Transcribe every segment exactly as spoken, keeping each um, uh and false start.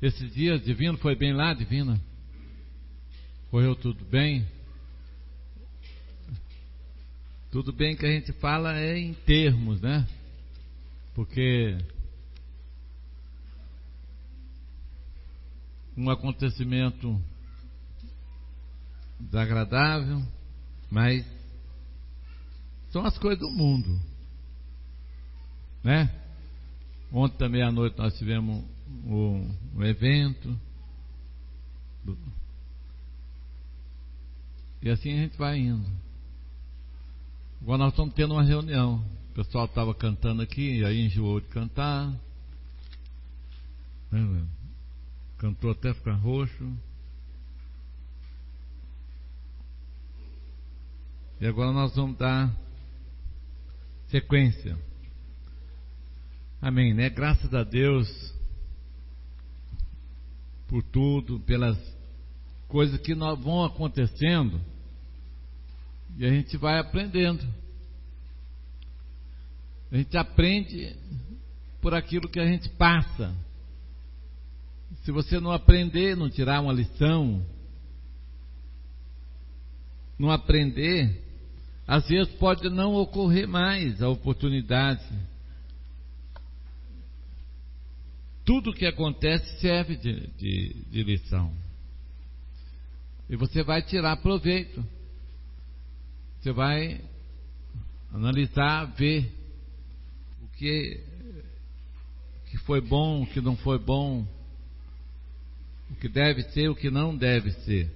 Esses dias, Divino, foi bem lá, Divina? Correu tudo bem? Tudo bem que a gente fala é em termos, né? Porque um acontecimento desagradável, mas são as coisas do mundo, né? Ontem também à noite nós tivemos um, um evento do, e assim a gente vai indo. Agora nós estamos tendo uma reunião. O pessoal estava cantando aqui e aí enjoou de cantar, né? Cantou até ficar roxo. E agora nós vamos dar sequência. Amém, né? Graças a Deus por tudo, pelas coisas que nós vão acontecendo e a gente vai aprendendo. A gente aprende por aquilo que a gente passa. Se você não aprender, não tirar uma lição, não aprender, às vezes pode não ocorrer mais a oportunidade. Tudo que acontece serve de, de, de lição. E você vai tirar proveito. Você vai analisar, ver o que, o que foi bom, o que não foi bom, o que deve ser, o que não deve ser.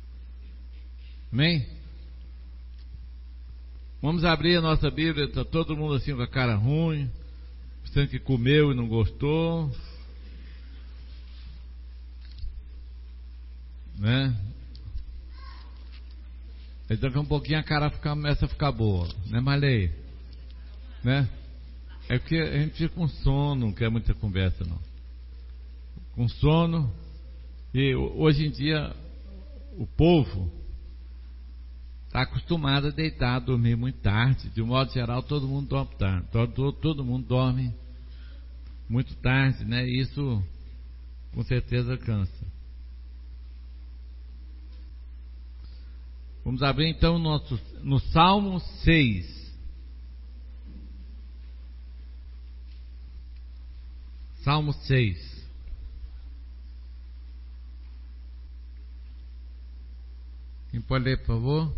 Amém? Vamos abrir a nossa Bíblia. Está todo mundo assim com a cara ruim, pensando que comeu e não gostou, né? Aí daqui a um pouquinho a cara fica, começa a ficar boa, né, Marley? Né? É porque a gente fica com sono, não quer muita conversa não. Com sono. E hoje em dia o povo está acostumado a deitar, a dormir muito tarde. De um modo geral, todo mundo dorme tarde. Todo, todo mundo dorme muito tarde, né? E isso com certeza cansa. Vamos abrir então nosso, no Salmo seis. Salmo seis. Quem pode ler, por favor?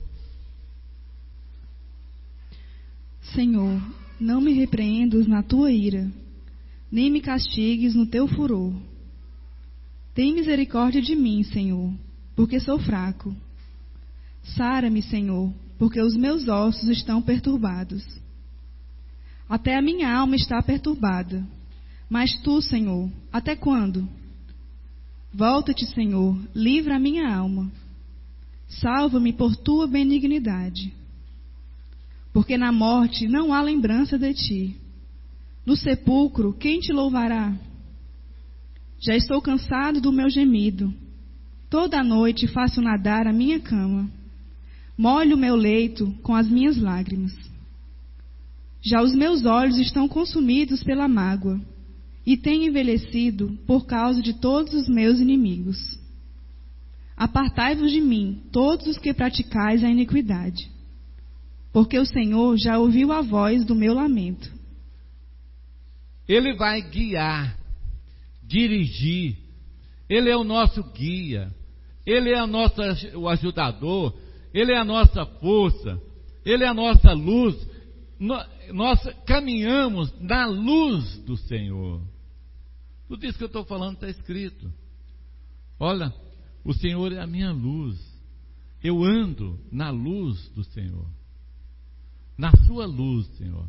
Senhor, não me repreendas na tua ira, nem me castigues no teu furor. Tem misericórdia de mim, Senhor, porque sou fraco. Sara-me, Senhor, porque os meus ossos estão perturbados. Até a minha alma está perturbada. Mas tu, Senhor, até quando? Volta-te, Senhor, livra a minha alma. Salva-me por tua benignidade. Porque na morte não há lembrança de ti. No sepulcro, quem te louvará? Já estou cansado do meu gemido. Toda a noite faço nadar a minha cama. Molho o meu leito com as minhas lágrimas. Já os meus olhos estão consumidos pela mágoa, e tenho envelhecido por causa de todos os meus inimigos. Apartai-vos de mim, todos os que praticais a iniquidade, porque o Senhor já ouviu a voz do meu lamento. Ele vai guiar, dirigir. Ele é o nosso guia. Ele é o nosso o ajudador. Ele é a nossa força. Ele é a nossa luz. Nós caminhamos na luz do Senhor. Tudo isso que eu estou falando está escrito. Olha, o Senhor é a minha luz. Eu ando na luz do Senhor. Na sua luz, Senhor.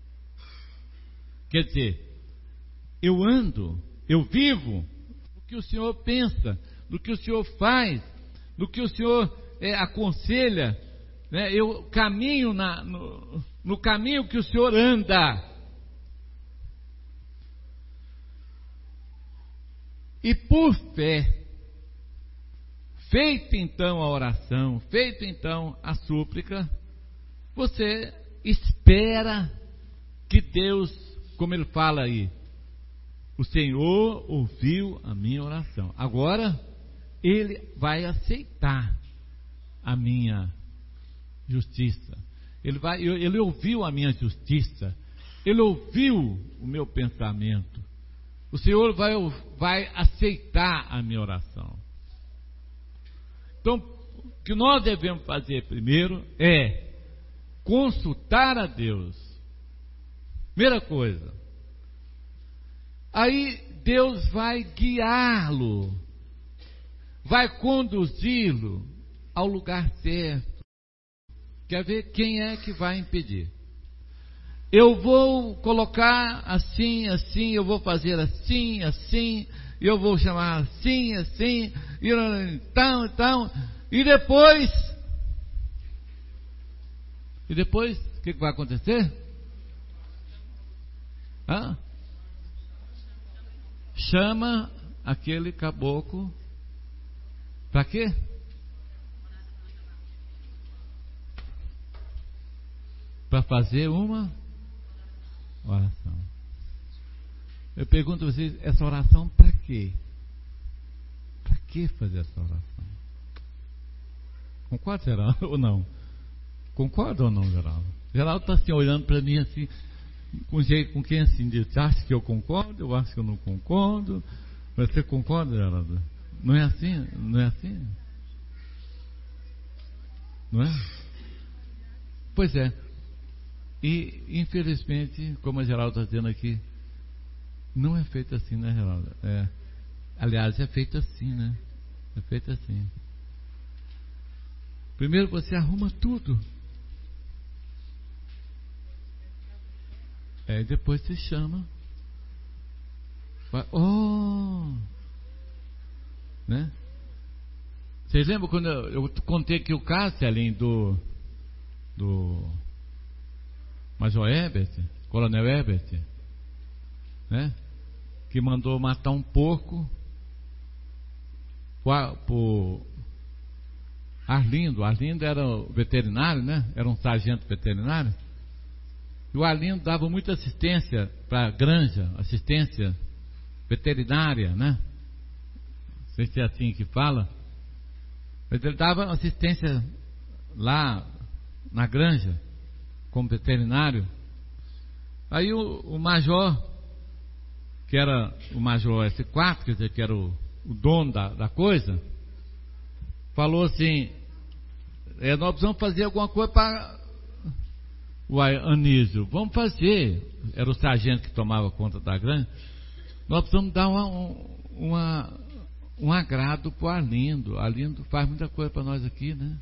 Quer dizer, eu ando, eu vivo no que o Senhor pensa, no que o Senhor faz, no que o Senhor é, aconselha, né? Eu caminho na, no, no caminho que o Senhor anda. E por fé, feita então a oração, feita então a súplica, você espera que Deus, como ele fala aí, O Senhor ouviu a minha oração. Agora, Ele vai aceitar a minha justiça. Ele, vai, ele ouviu a minha justiça. Ele ouviu o meu pensamento. O Senhor vai, vai aceitar a minha oração. Então, o que nós devemos fazer primeiro é consultar a Deus. Primeira coisa. Aí Deus vai guiá-lo, vai conduzi-lo ao lugar certo. Quer ver quem é que vai impedir? Eu vou colocar assim, assim, eu vou fazer assim, assim, eu vou chamar assim, assim, e então, então, e depois, e depois, o que, que vai acontecer? Hã? Chama aquele caboclo, para quê? Para fazer uma oração. Eu pergunto a vocês, essa oração para quê? Para que fazer essa oração? Concorda, Geraldo, ou não? Concorda ou não, Geraldo? Geraldo está assim, olhando para mim assim, com jeito, com quem assim diz, acha que eu concordo, eu acho que eu não concordo. Você concorda, Geraldo? Não é assim? Não é assim? Não é? Pois é. E, infelizmente, como a Geraldo está dizendo aqui, não é feito assim, né, Geraldo? É, aliás, é feito assim, né? É feito assim. Primeiro você arruma tudo. É, depois você chama. Vai, oh! Né? Vocês lembram quando eu, eu contei aqui o caso, Celinho, do... do Major Herbert, Coronel Herbert, né? Que mandou matar um porco por Arlindo. Arlindo era o veterinário, né? Era um sargento veterinário. E o Arlindo dava muita assistência para a granja, assistência veterinária, né? Não sei se é assim que fala, mas ele dava assistência lá na granja como veterinário. Aí o, o major, que era o major S quatro, quer dizer, que era o, o dono da, da coisa, falou assim, é, nós precisamos fazer alguma coisa para o Anísio. Vamos fazer. Era o sargento que tomava conta da granja. Nós precisamos dar uma, uma, um agrado para o Arlindo. Arlindo faz muita coisa para nós aqui, né?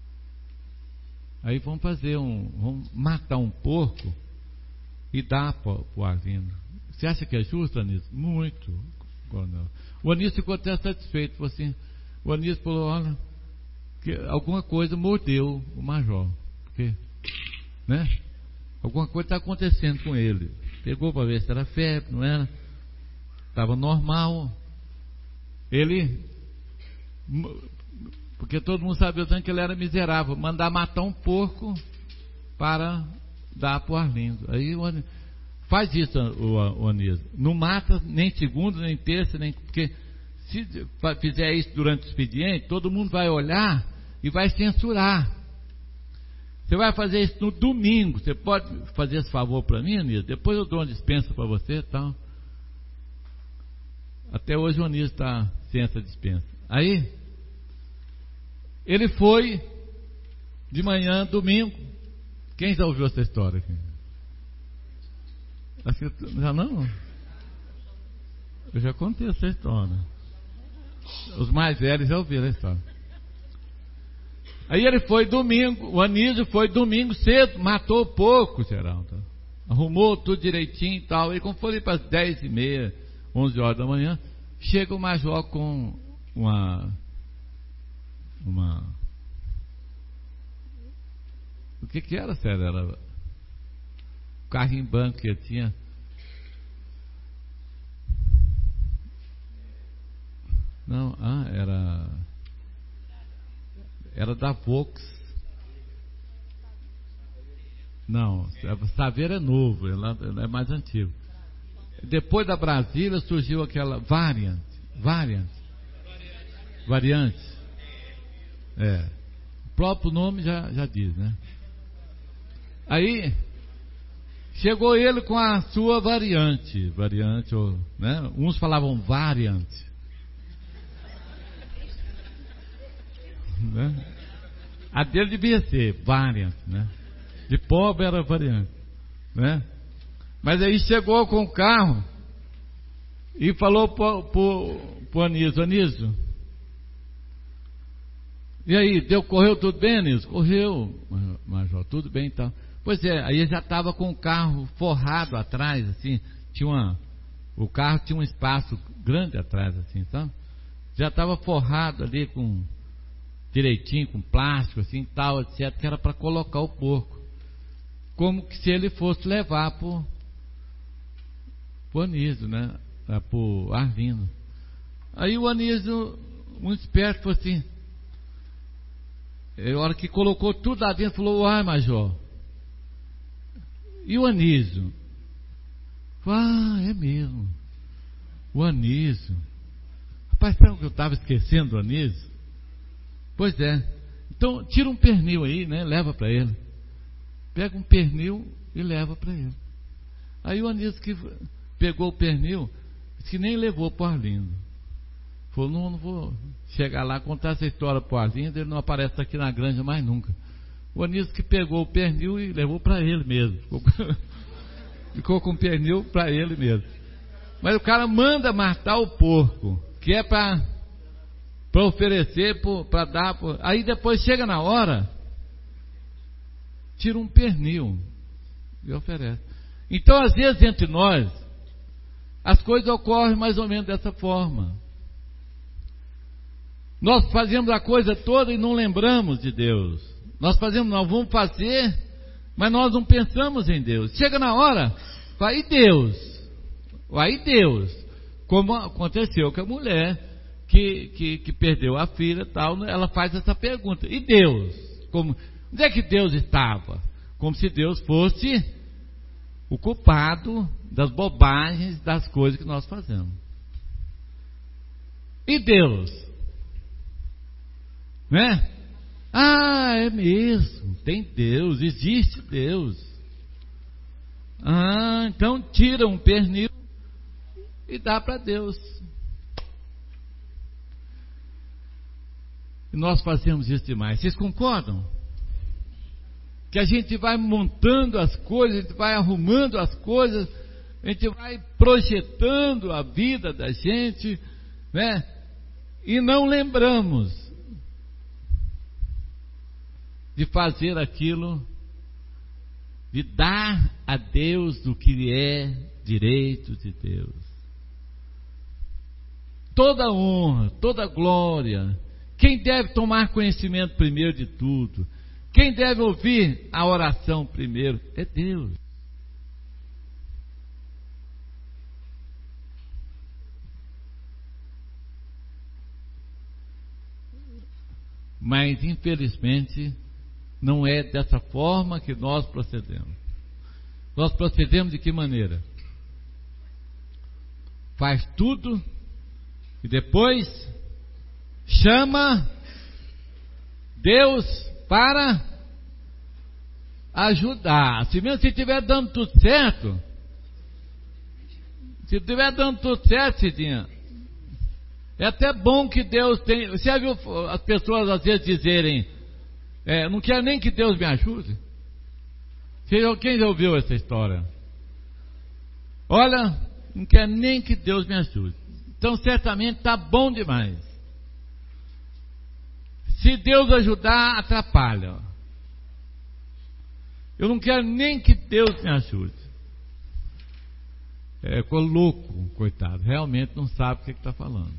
Aí vamos fazer um, vamos matar um porco e dar para o Arlindo. Você acha que é justo, Anísio? Muito. O Anísio ficou até satisfeito. Falou assim, o Anísio falou, olha, que alguma coisa mordeu o major. Porque, né? Alguma coisa está acontecendo com ele. Pegou para ver se era febre, não era? Estava normal. Ele... Porque todo mundo sabia que ele era miserável. Mandar matar um porco para dar para o Arlindo. Aí o Anísio, faz isso, o, o Anísio. Não mata nem segunda, nem terça, nem. Porque se fizer isso durante o expediente, todo mundo vai olhar e vai censurar. Você vai fazer isso no domingo. Você pode fazer esse favor para mim, Anísio? Depois eu dou uma dispensa para você e tal. Até hoje o Anísio está sem essa dispensa. Aí ele foi de manhã, domingo. Quem já ouviu essa história aqui? Acho que já não? Eu já contei essa história. Os mais velhos já ouviram a história. Aí ele foi domingo, o Anísio foi domingo cedo, matou o porco, Geraldo. Arrumou tudo direitinho e tal. E quando foi para as dez e meia, onze horas da manhã, chega o major com uma... uma o que que era, sério? Era o carrinho branco que ele tinha. Não, ah, era era da Vox. Não, Saveiro é novo, ele é mais antigo. depois da Brasília surgiu aquela variante, variante, variante. É, o próprio nome já, já diz, né? Aí chegou ele com a sua variante, variante, ou, né? Uns falavam variante, né? A dele devia ser variante, né? De pobre era variante, né? Mas aí chegou com o carro e falou para o Anísio: Anísio, e aí, deu, correu tudo bem, Anísio? Correu, Major, tudo bem e tal. Pois é, aí já estava com o carro forrado atrás, assim, tinha uma, o carro tinha um espaço grande atrás, assim, então, já estava forrado ali com, direitinho, com plástico, assim, tal, etcétera, que era para colocar o porco, como que se ele fosse levar para o Anísio, né, para o Arlindo. Aí o Anísio, um esperto, falou assim, a hora que colocou tudo lá dentro, falou: uai, Major, e o Anísio? Ah, é mesmo, o Anísio. Rapaz, sabe que eu estava esquecendo do Anísio? Pois é, então tira um pernil aí, né? Leva para ele. Pega um pernil e leva para ele. Aí o Anísio que pegou o pernil, disse que nem levou para o Arlindo. Falou: não, não vou chegar lá contar essa história para o Arlindo, ele não aparece aqui na granja mais nunca. O Anísio que pegou o pernil e levou para ele mesmo. Ficou, ficou com o pernil para ele mesmo. Mas o cara manda matar o porco, que é para oferecer, para dar. Pra... Aí depois chega na hora, tira um pernil e oferece. Então, às vezes, entre nós, as coisas ocorrem mais ou menos dessa forma. Nós fazemos a coisa toda e não lembramos de Deus. Nós fazemos, nós vamos fazer, mas nós não pensamos em Deus. Chega na hora, vai, e Deus? Vai, e Deus? Como aconteceu com a mulher que, que, que perdeu a filha, tal, ela faz essa pergunta: e Deus? Como, onde é que Deus estava? Como se Deus fosse o culpado das bobagens, das coisas que nós fazemos. E Deus? Né? Ah, é mesmo, tem Deus, existe Deus. Ah, então tira um pernil e dá para Deus. E nós fazemos isso demais. Vocês concordam? Que a gente vai montando as coisas, a gente vai arrumando as coisas, a gente vai projetando a vida da gente, né? E não lembramos de fazer aquilo, de dar a Deus do que é direito de Deus. Toda honra, toda glória. Quem deve tomar conhecimento primeiro de tudo? Quem deve ouvir a oração primeiro? É Deus. Mas, infelizmente, não é dessa forma que nós procedemos. Nós procedemos de que maneira? Faz tudo e depois chama Deus para ajudar. Se mesmo se estiver dando tudo certo, se estiver dando tudo certo, Cidinha, é até bom que Deus tem. Você já viu as pessoas às vezes dizerem: É, não quero nem que Deus me ajude? Quem já ouviu essa história? Olha, não quero nem que Deus me ajude. Então certamente está bom demais. Se Deus ajudar, atrapalha. Eu não quero nem que Deus me ajude. É, ficou louco, coitado. Realmente não sabe o que está falando.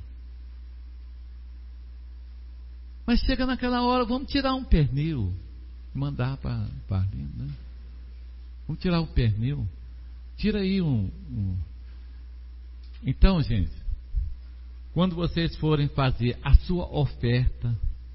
Mas chega naquela hora, vamos tirar um pernil e mandar para a Arlindo, né? Vamos tirar o pernil. Tira aí um, um. Então, gente, quando vocês forem fazer a sua oferta,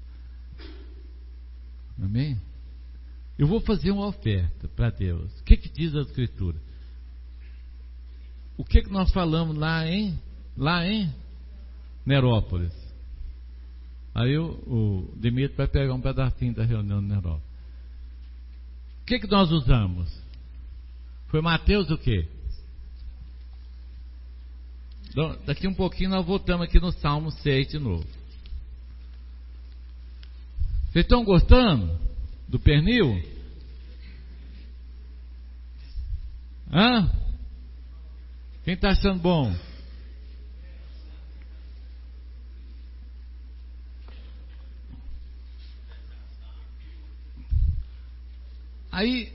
amém? Eu vou fazer uma oferta para Deus. O que, que diz a Escritura? o que, que nós falamos lá em, lá em Nerópolis? Aí o, o Demetrio vai pegar um pedacinho da reunião de Nerópolis. O que, que nós usamos? Foi Mateus o quê? Então, daqui um pouquinho nós voltamos aqui no Salmo seis de novo. Vocês estão gostando do pernil? Hã? Quem está achando bom? Aí,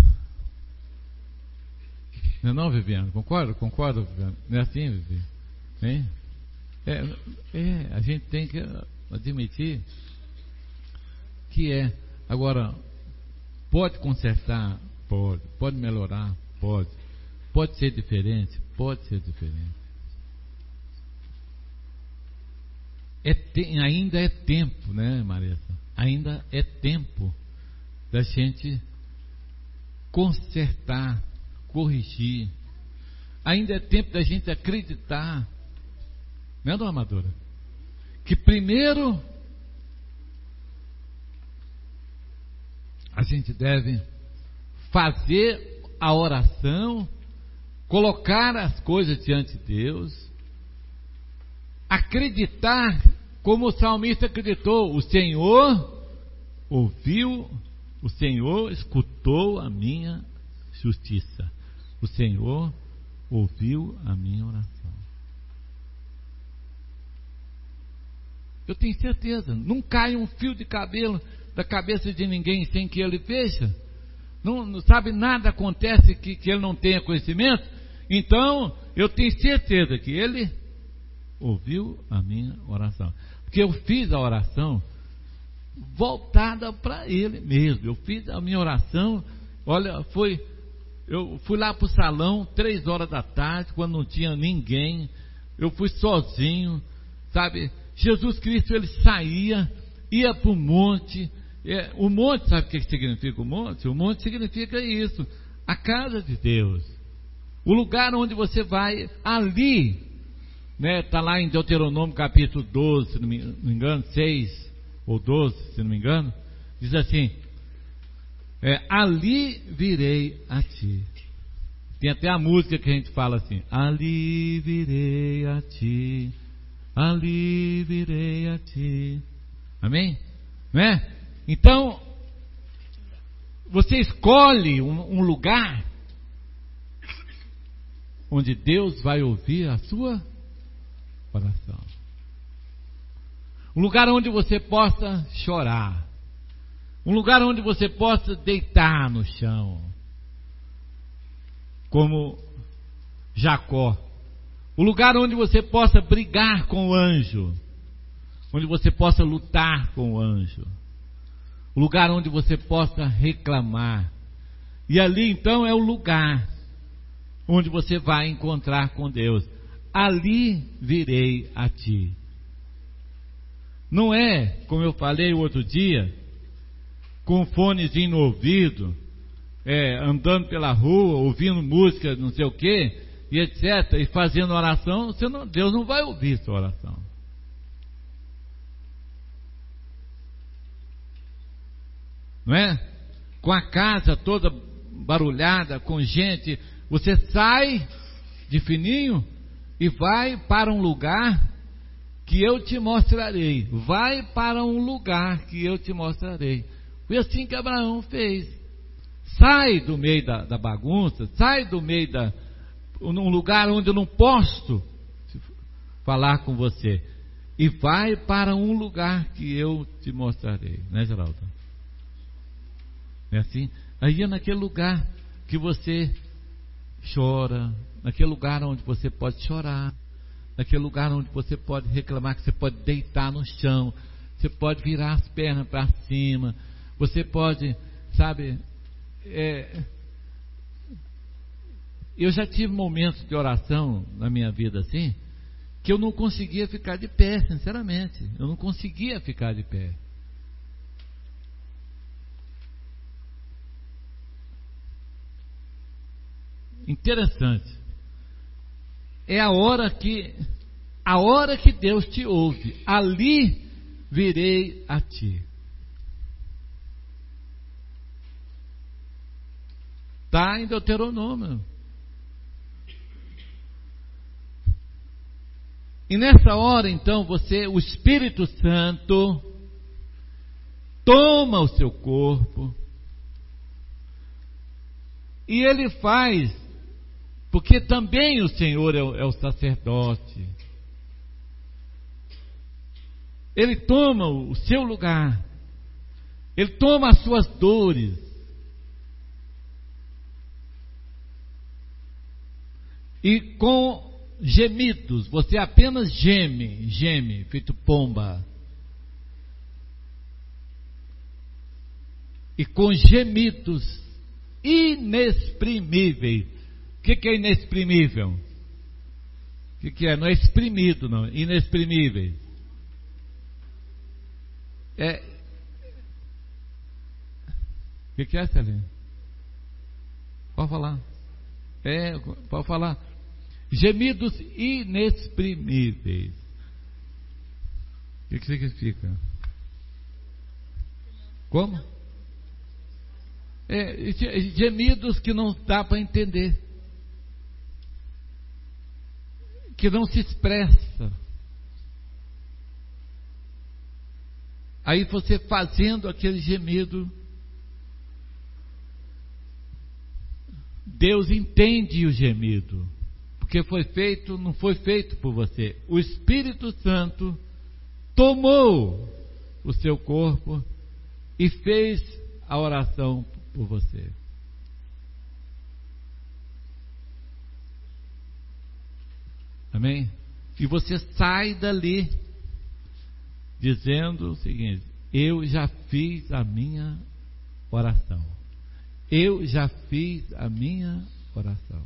não é não, Viviane? Concorda? Concorda, Viviane? Não é assim, Viviane? Hein? É, é, a gente tem que admitir que é. Agora, pode consertar? Pode. Pode melhorar? Pode. Pode ser diferente? Pode ser diferente. É te, ainda é tempo, né, Marisa? Ainda é tempo da gente consertar, corrigir. Ainda é tempo da gente acreditar, não é, dona Amadora? Que primeiro a gente deve fazer a oração, colocar as coisas diante de Deus, acreditar como o salmista acreditou: o Senhor ouviu, o Senhor escutou a minha justiça, o Senhor ouviu a minha oração. Eu tenho certeza, não cai um fio de cabelo da cabeça de ninguém sem que ele veja. Não, não sabe, nada acontece que, que ele não tenha conhecimento. Então eu tenho certeza que ele ouviu a minha oração, porque eu fiz a oração voltada para ele mesmo. Eu fiz a minha oração, olha, foi, eu fui lá para o salão três horas da tarde, quando não tinha ninguém. Eu fui sozinho, sabe? Jesus Cristo, ele saía, ia para o monte. É, o monte, sabe o que significa o monte? O monte significa isso, a casa de Deus, o lugar onde você vai ali, né? Está lá em Deuteronômio capítulo doze, se não me engano, seis ou doze, se não me engano, diz assim: é, ali virei a ti. Tem até a música que a gente fala assim: ali virei a ti, ali virei a ti. Amém? Não é? Então, você escolhe um, um lugar onde Deus vai ouvir a sua oração. Um lugar onde você possa chorar. Um lugar onde você possa deitar no chão, como Jacó. Um lugar onde você possa brigar com o anjo, onde você possa lutar com o anjo. O lugar onde você possa reclamar. E ali então é o lugar onde você vai encontrar com Deus. Ali virei a ti. Não é, como eu falei o outro dia, com fonezinho no ouvido, é, andando pela rua, ouvindo música, não sei o que, e etcétera, e fazendo oração. Você não, Deus não vai ouvir sua oração. Não é? Com a casa toda barulhada, com gente, você sai de fininho e vai para um lugar que eu te mostrarei. Vai para um lugar que eu te mostrarei. Foi assim que Abraão fez. Sai do meio da, da bagunça, sai do meio da, um lugar onde eu não posso falar com você, e vai para um lugar que eu te mostrarei. Né, Geraldo? É assim? Aí é naquele lugar que você chora, naquele lugar onde você pode chorar, naquele lugar onde você pode reclamar, que você pode deitar no chão, você pode virar as pernas para cima, você pode, sabe, é, eu já tive momentos de oração na minha vida assim, que eu não conseguia ficar de pé, sinceramente, eu não conseguia ficar de pé. Interessante. é a hora que, a hora que Deus te ouve, ali virei a ti. Está em Deuteronômio. E nessa hora, então, você, o Espírito Santo, toma o seu corpo e ele faz, porque também o Senhor é o, é o sacerdote. Ele toma o seu lugar, ele toma as suas dores, e com gemidos, você apenas geme, geme, feito pomba. E com gemidos inexprimíveis. O que, que é inexprimível? O que, que é? Não é exprimido, não. Inexprimíveis. É. O que, que é, Celina? Pode falar. É, pode falar. Gemidos inexprimíveis. O que, que significa? Como? É, gemidos que não dá para entender, que não se expressa. Aí você fazendo aquele gemido, Deus entende o gemido, porque foi feito, não foi feito por você. O Espírito Santo tomou o seu corpo e fez a oração por você. Amém? E você sai dali dizendo o seguinte: eu já fiz a minha oração. Eu já fiz a minha oração.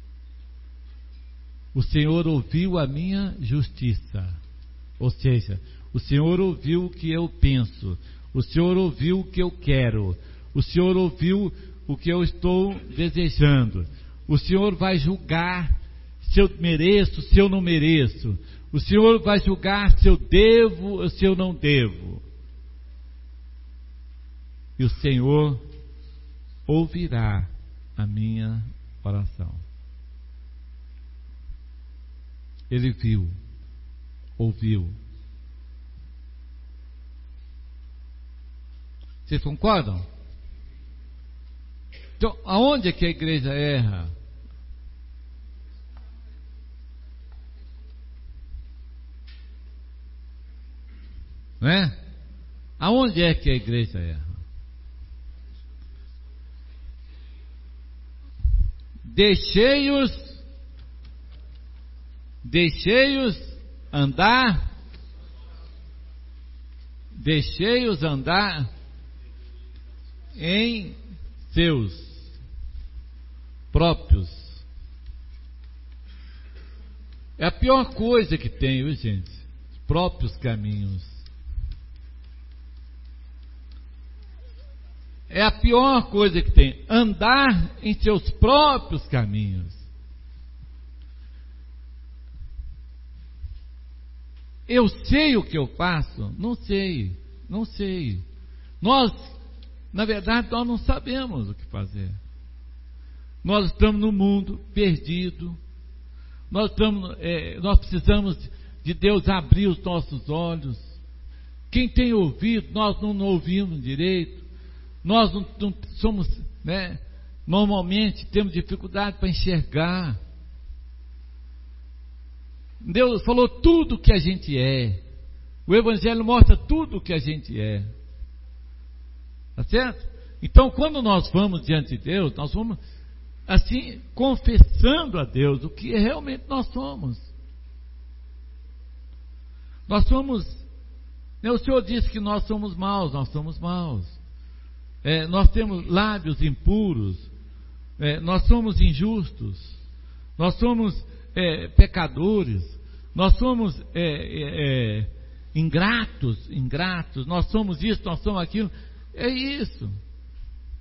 O Senhor ouviu a minha justiça. Ou seja, o Senhor ouviu o que eu penso. O Senhor ouviu o que eu quero. O Senhor ouviu o que eu estou desejando. O Senhor vai julgar se eu mereço, se eu não mereço. O Senhor vai julgar se eu devo ou se eu não devo. E o Senhor ouvirá a minha oração. Ele viu, ouviu. Vocês concordam? Então, aonde é que a igreja erra? Não é? Aonde é que a igreja erra? Deixei-os, deixei-os andar, deixei-os andar em seus próprios. É a pior coisa que tem, viu, gente? Os próprios caminhos. É a pior coisa que tem, andar em seus próprios caminhos. Eu sei o que eu faço? Não sei, não sei. Nós, na verdade, nós não sabemos o que fazer. Nós estamos no mundo perdido. Nós, estamos, é, nós precisamos de Deus abrir os nossos olhos. Quem tem ouvido, nós não, não ouvimos direito. Nós não, não somos, né, normalmente temos dificuldade para enxergar. Deus falou tudo o que a gente é. O Evangelho mostra tudo o que a gente é. Tá certo? Então, quando nós vamos diante de Deus, nós vamos assim, confessando a Deus o que realmente nós somos. Nós somos, né, o Senhor disse que nós somos maus, nós somos maus. É, nós temos lábios impuros, é, nós somos injustos, nós somos é, pecadores, nós somos é, é, é, ingratos, ingratos, nós somos isso, nós somos aquilo. É isso.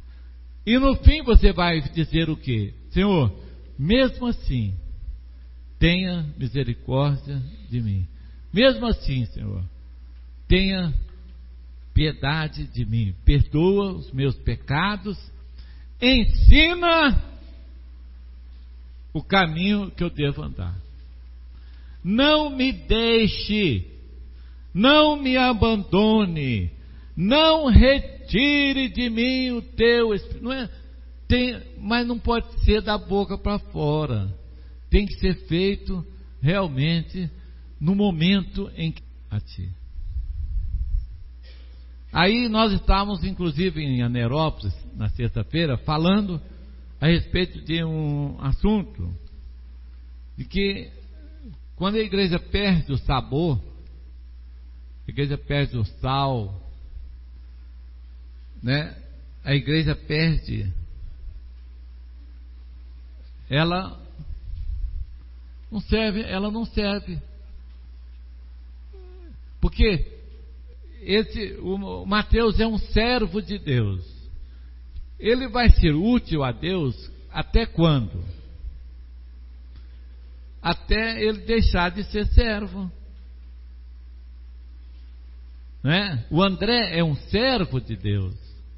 E no fim você vai dizer o quê? Senhor, mesmo assim, tenha misericórdia de mim. Mesmo assim, Senhor, tenha piedade de mim, perdoa os meus pecados, ensina o caminho que eu devo andar. Não me deixe, não me abandone, não retire de mim o teu Espírito. Não é, tem, mas não pode ser da boca para fora, tem que ser feito realmente no momento em que a ti. Aí nós estávamos inclusive em Anerópolis na sexta-feira falando a respeito de um assunto de que quando a igreja perde o sabor, a igreja perde o sal, né? A igreja perde, ela não serve, ela não serve, porque esse, o Mateus é um servo de Deus. Ele vai ser útil a Deus até quando? Até ele deixar de ser servo, né? O André é um servo de Deus,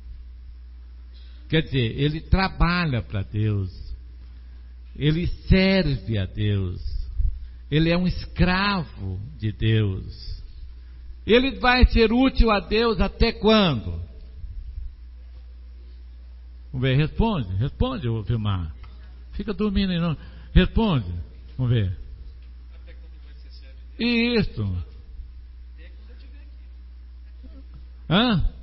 quer dizer, ele trabalha para Deus, ele serve a Deus, ele é um escravo de Deus. Ele vai ser útil a Deus até quando? Vamos ver, responde, responde, ô Vilmar. Fica dormindo aí não. Responde, vamos ver. Até quando vai ser servo de Deus? Isso. Até quando eu estiver aqui. Hã?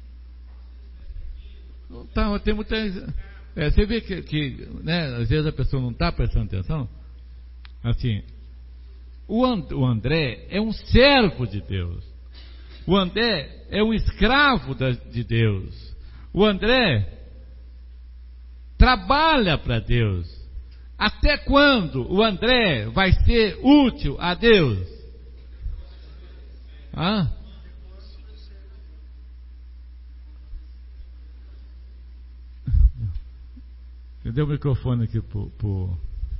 Tá, tem muita. É, você vê que, que né, às vezes a pessoa não está prestando atenção. Assim, o, And, o André é um servo de Deus. O André é um escravo da, de Deus. O André trabalha para Deus. Até quando o André vai ser útil a Deus? Hã? Dê o microfone aqui pro, pro...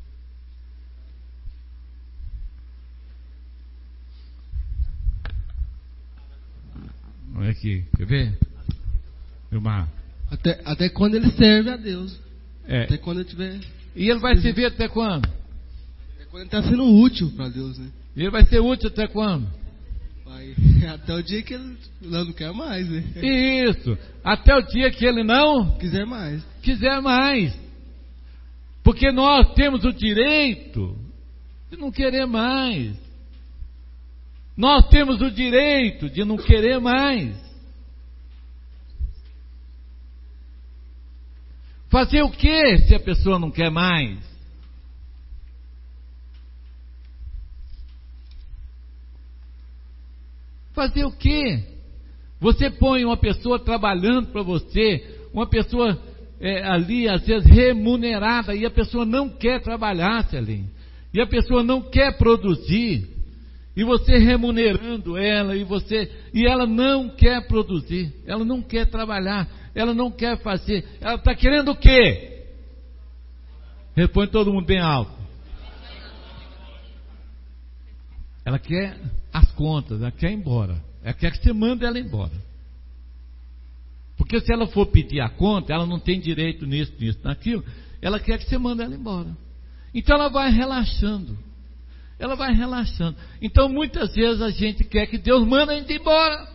Olha aqui, quer ver? Vilmar. Até, até quando ele serve a Deus. É. Até quando ele tiver. E ele vai servir até quando? Até quando ele está sendo útil para Deus, né? E ele vai ser útil até quando? Vai, até o dia que ele não, não quer mais, né? Isso, até o dia que ele não quiser mais. Quiser mais. Porque nós temos o direito de não querer mais. Nós temos o direito de não querer mais. Fazer o que se a pessoa não quer mais? Fazer o que? Você põe uma pessoa trabalhando para você, uma pessoa é, ali, às vezes remunerada, e a pessoa não quer trabalhar, Celim, e a pessoa não quer produzir, e você remunerando ela, e você, e ela não quer produzir, ela não quer trabalhar, ela não quer fazer, ela está querendo o quê? Responde todo mundo bem alto. Ela quer as contas, ela quer ir embora, ela quer que você mande ela embora. Porque se ela for pedir a conta, ela não tem direito nisso, nisso, naquilo, ela quer que você mande ela embora. Então ela vai relaxando. Ela vai relaxando. Então muitas vezes a gente quer que Deus mande a gente embora.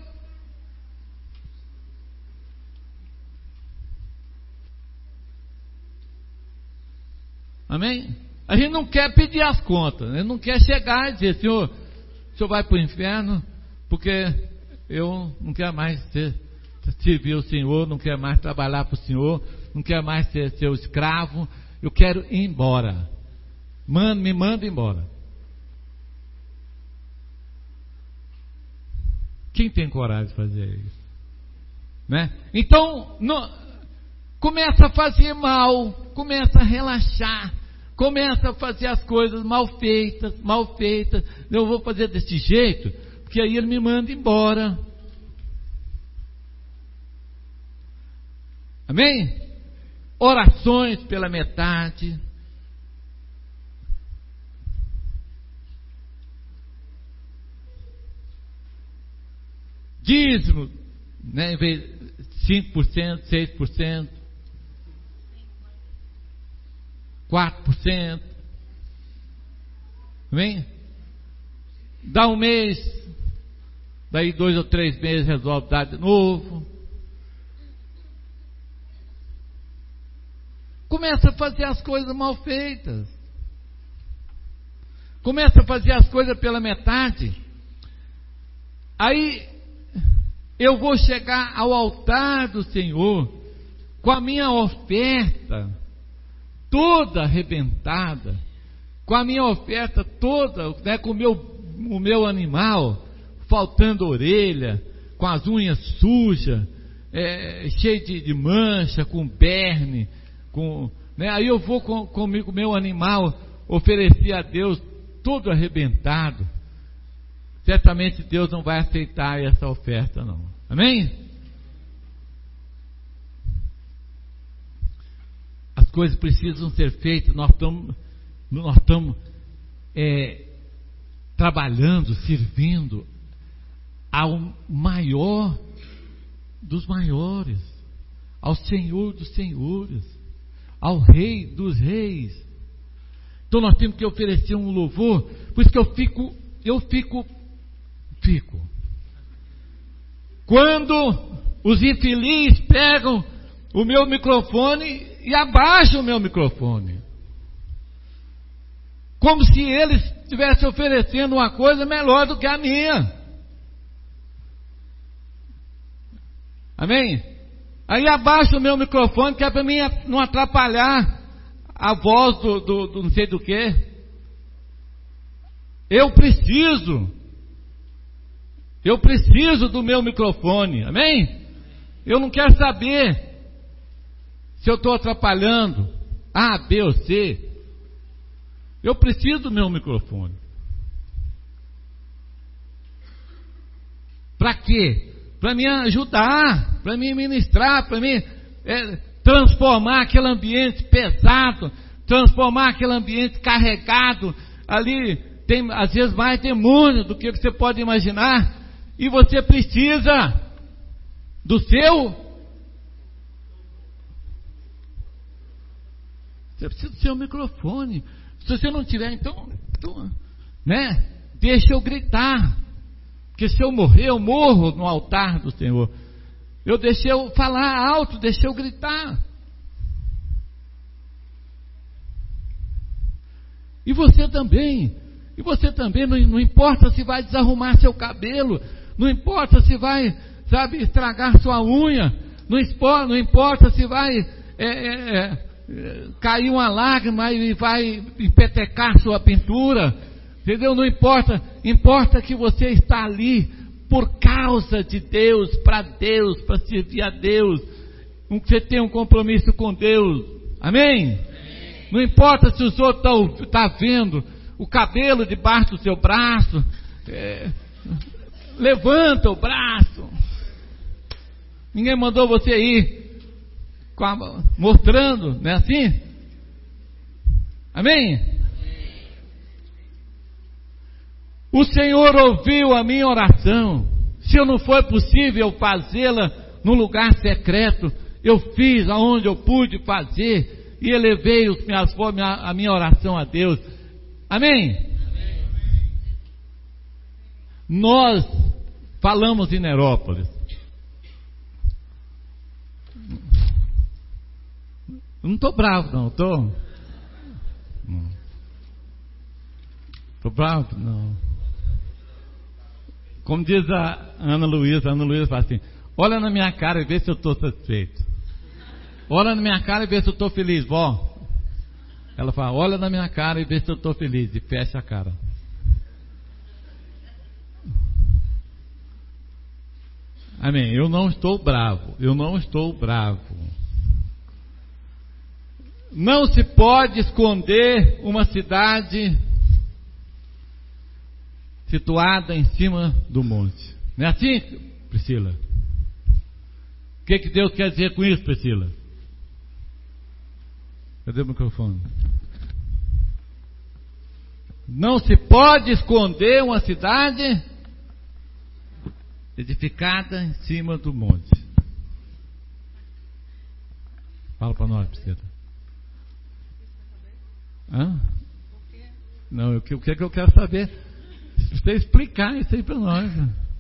Amém? A gente não quer pedir as contas, né? Não quer chegar e dizer, Senhor, o Senhor vai para o inferno, porque eu não quero mais ser, servir o Senhor, não quero mais trabalhar para o Senhor, não quero mais ser seu escravo, eu quero ir embora. Manda, me manda embora. Quem tem coragem de fazer isso? Né? Então, não, começa a fazer mal, começa a relaxar, começa a fazer as coisas mal feitas, mal feitas. Eu vou fazer desse jeito, porque aí ele me manda embora. Amém? Orações pela metade. dízimo, né, em vez de cinco por cento, seis por cento, quatro por cento. Amém? Dá um mês, daí dois ou três meses resolve dar de novo. Começa a fazer as coisas mal feitas. Começa a fazer as coisas pela metade. Aí eu vou chegar ao altar do Senhor com a minha oferta toda arrebentada, com a minha oferta toda, né, com o meu, o meu animal faltando orelha, com as unhas sujas, é, cheio de, de mancha, com berne, com, né, aí eu vou com, comigo, meu animal, oferecer a Deus todo arrebentado. Certamente Deus não vai aceitar essa oferta, não. Amém? As coisas precisam ser feitas. Nós estamos, nós estamos é, trabalhando, servindo ao maior dos maiores, ao Senhor dos senhores, ao Rei dos reis. Então nós temos que oferecer um louvor. Por isso que eu fico, eu fico, fico. Quando os infelizes pegam o meu microfone e abaixam o meu microfone, como se eles estivessem oferecendo uma coisa melhor do que a minha. Amém? Aí abaixa o meu microfone, que é para mim não atrapalhar a voz do, do, do não sei do que. Eu preciso, eu preciso do meu microfone, amém? Eu não quero saber se eu estou atrapalhando A, B ou C. Eu preciso do meu microfone. Para quê? Para me ajudar, para me ministrar, para me é, transformar aquele ambiente pesado, transformar aquele ambiente carregado. Ali tem às vezes mais demônio do que você pode imaginar, e você precisa do seu, você precisa do seu microfone. Se você não tiver, então, então né, deixa eu gritar. Porque se eu morrer, eu morro no altar do Senhor. Eu deixei eu falar alto, deixei eu gritar. E você também. E você também, não, não importa se vai desarrumar seu cabelo, não importa se vai, sabe, estragar sua unha, não importa, não importa se vai é, é, é, cair uma lágrima e vai empetecar sua pintura. Entendeu? Não importa, importa que você está ali por causa de Deus, para Deus, para servir a Deus. Você tem um compromisso com Deus. Amém? Amém. Não importa se os outros estão tá vendo o cabelo debaixo do seu braço. É, levanta o braço. Ninguém mandou você ir com a, mostrando, não é assim? Amém? O Senhor ouviu a minha oração. Se eu não foi possível fazê-la no lugar secreto, eu fiz aonde eu pude fazer e elevei os minhas, a minha oração a Deus. Amém? Amém? Nós falamos em Nerópolis. Não estou bravo, não. Estou. Estou bravo, não. Como diz a Ana Luísa, a Ana Luísa fala assim: olha na minha cara e vê se eu estou satisfeito. Olha na minha cara e vê se eu estou feliz, vó. Ela fala: olha na minha cara e vê se eu estou feliz. E fecha a cara. Amém. Eu não estou bravo. Eu não estou bravo. Não se pode esconder uma cidade situada em cima do monte. Não é assim, Priscila? O que, que Deus quer dizer com isso, Priscila? Cadê o microfone? Não se pode esconder uma cidade edificada em cima do monte. Fala para nós, Priscila. Hã? Não, o que, o que é que eu quero saber? Você explicar isso aí para nós.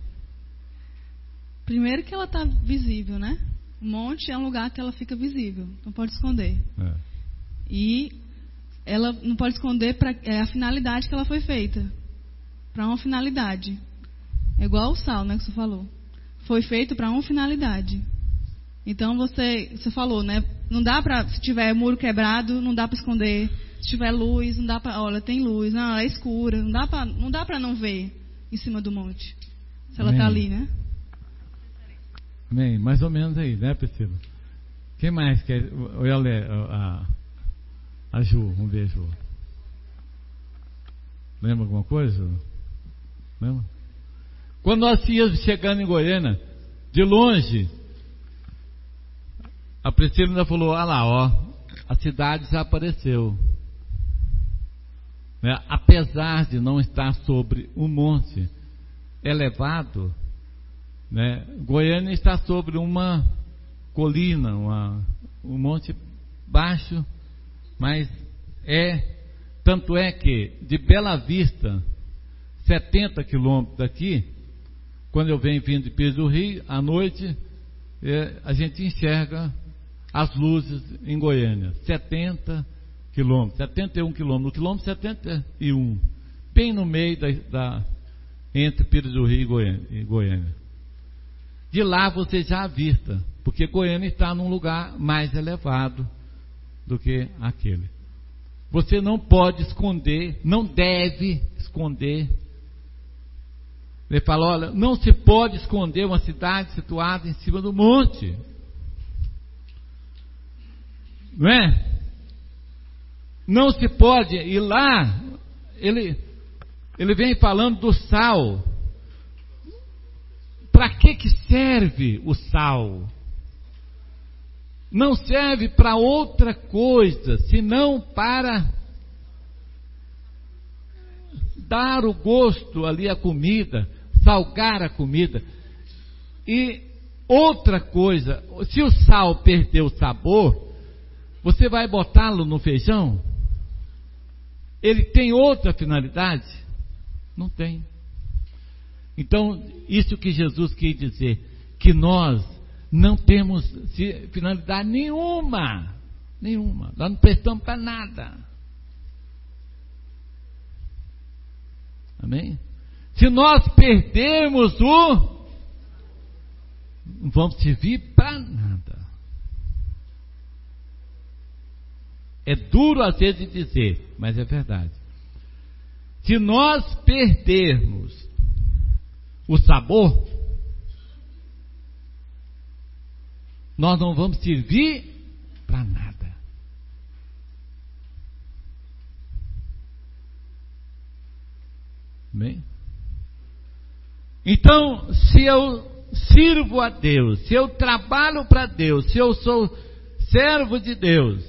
Primeiro que ela está visível, né? O monte é um lugar que ela fica visível, não pode esconder. É. E ela não pode esconder para é a finalidade que ela foi feita. Para uma finalidade. É igual o sal, né, que você falou. Foi feito para uma finalidade. Então você, você falou, né? Não dá para, se tiver muro quebrado, não dá para esconder. Se tiver luz, não dá para, olha, tem luz, não, ela é escura, não dá para, não dá para não ver em cima do monte. Se ela está ali, né? Amém. Mais ou menos aí, né, Priscila? Quem mais quer? A, a, a Ju, vamos ver, Ju. Lembra alguma coisa? Lembra? Quando nós íamos chegando em Goiânia, de longe, a Priscila ainda falou: ah lá, ó, a cidade desapareceu. Né? Apesar de não estar sobre um monte elevado, né? Goiânia está sobre uma colina, uma, um monte baixo, mas é, tanto é que de Bela Vista, setenta quilômetros daqui, quando eu venho vindo de Pires do Rio, à noite, é, a gente enxerga as luzes em Goiânia, setenta quilômetros, setenta e um quilômetros, no quilômetro setenta e um, bem no meio da, da entre Pires do Rio e Goiânia, e Goiânia. De lá você já avista, porque Goiânia está num lugar mais elevado do que aquele. Você não pode esconder, não deve esconder. Ele fala: olha, não se pode esconder uma cidade situada em cima do monte. Não é? Não se pode. E lá, ele, ele vem falando do sal. Para que que serve o sal? Não serve para outra coisa, senão para dar o gosto ali à comida, salgar a comida. E outra coisa, se o sal perder o sabor, você vai botá-lo no feijão? Ele tem outra finalidade? Não tem. Então, isso que Jesus quis dizer, que nós não temos finalidade nenhuma, nenhuma, nós não prestamos para nada. Amém? Se nós perdermos o, não vamos servir para nada. É duro às vezes dizer, mas é verdade. Se nós perdermos o sabor, nós não vamos servir para nada. Bem? Então, se eu sirvo a Deus, se eu trabalho para Deus, se eu sou servo de Deus,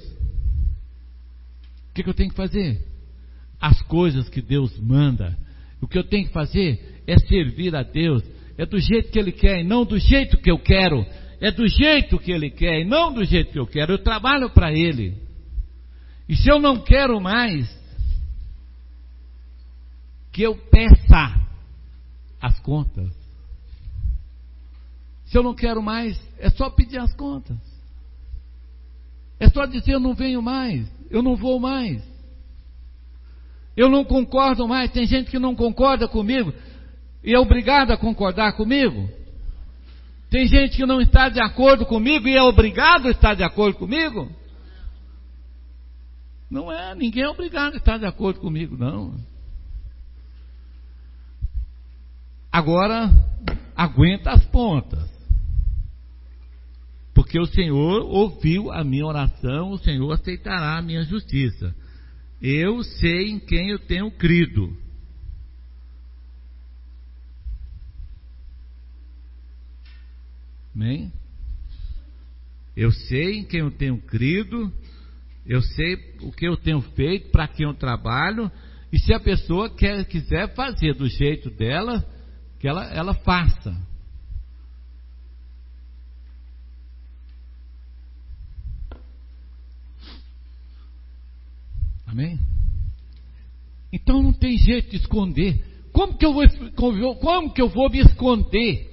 o que, que eu tenho que fazer? As coisas que Deus manda. O que eu tenho que fazer é servir a Deus. É do jeito que Ele quer e não do jeito que eu quero. É do jeito que Ele quer e não do jeito que eu quero. Eu trabalho para Ele. E se eu não quero mais, que eu peça as contas. Se eu não quero mais, é só pedir as contas. É só dizer: eu não venho mais, eu não vou mais, eu não concordo mais. Tem gente que não concorda comigo e é obrigado a concordar comigo. Tem gente que não está de acordo comigo e é obrigado a estar de acordo comigo. Não é, ninguém é obrigado a estar de acordo comigo, não. Agora, aguenta as pontas. Porque o Senhor ouviu a minha oração, o Senhor aceitará a minha justiça. Eu sei em quem eu tenho crido. Amém? Eu sei em quem eu tenho crido, eu sei o que eu tenho feito, para quem eu trabalho, e se a pessoa quer, quiser fazer do jeito dela, que ela, ela faça. jeito de esconder. Como que eu vou, como que eu vou me esconder?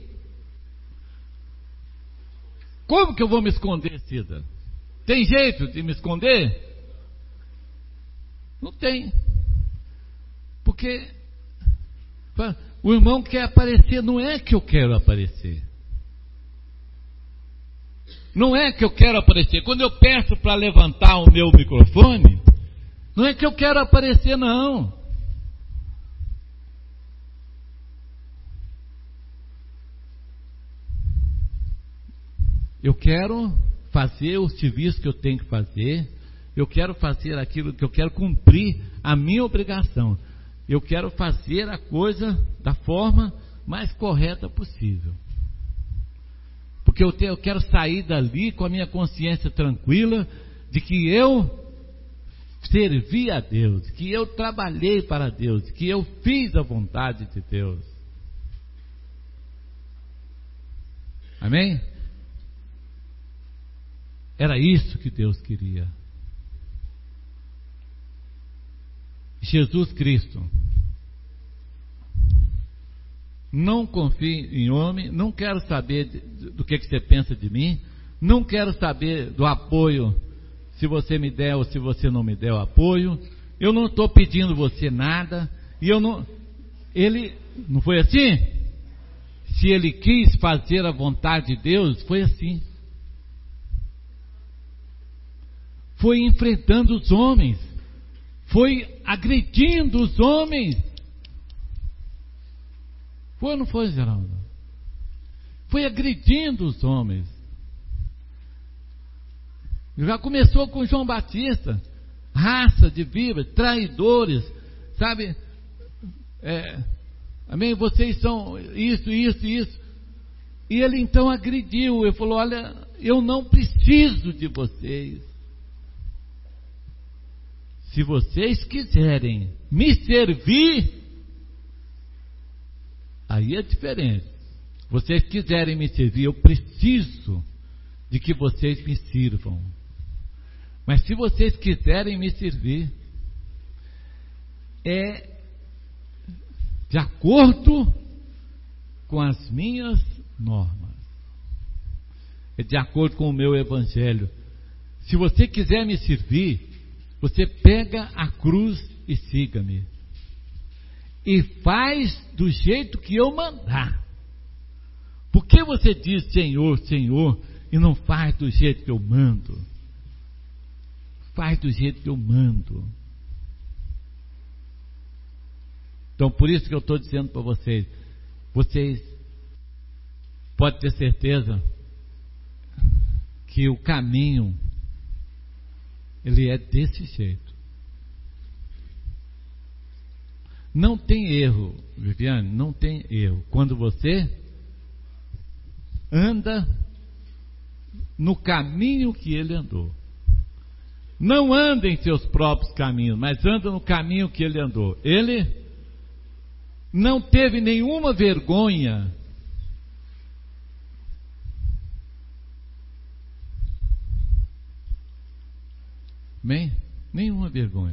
Como que eu vou me esconder, Cida? Tem jeito de me esconder? Não tem. Porque o irmão quer aparecer, não é que eu quero aparecer. Não é que eu quero aparecer. Quando eu peço para levantar o meu microfone, não é que eu quero aparecer, não. Eu quero fazer o serviço que eu tenho que fazer. Eu quero fazer aquilo que eu quero cumprir, a minha obrigação. Eu quero fazer a coisa da forma mais correta possível. Porque eu, te, eu quero sair dali com a minha consciência tranquila de que eu servi a Deus, que eu trabalhei para Deus, que eu fiz a vontade de Deus. Amém? Era isso que Deus queria. Jesus Cristo. Não confie em homem, não quero saber de, do que, que você pensa de mim, não quero saber do apoio, se você me der ou se você não me der o apoio. Eu não estou pedindo você nada, e eu não. Ele, não foi assim? Se ele quis fazer a vontade de Deus, foi assim. Foi enfrentando os homens, foi agredindo os homens. Foi ou não foi, Geraldo? Foi agredindo os homens. Já começou com João Batista, raça de víboras, traidores, sabe? É, amém? Vocês são isso, isso, isso. E ele então agrediu, ele falou: olha, eu não preciso de vocês. Se vocês quiserem me servir, aí é diferente. Se vocês quiserem me servir, eu preciso de que vocês me sirvam. Mas se vocês quiserem me servir, é de acordo com as minhas normas, é de acordo com o meu evangelho. Se você quiser me servir, você pega a cruz e siga-me. E faz do jeito que eu mandar. Por que você diz Senhor, Senhor, e não faz do jeito que eu mando? Faz do jeito que eu mando. Então, por isso que eu estou dizendo para vocês, vocês podem ter certeza que o caminho, ele é desse jeito. Não tem erro, Viviane, não tem erro. Quando você anda no caminho que ele andou. Não anda em seus próprios caminhos, mas anda no caminho que ele andou. Ele não teve nenhuma vergonha Bem, nenhuma vergonha.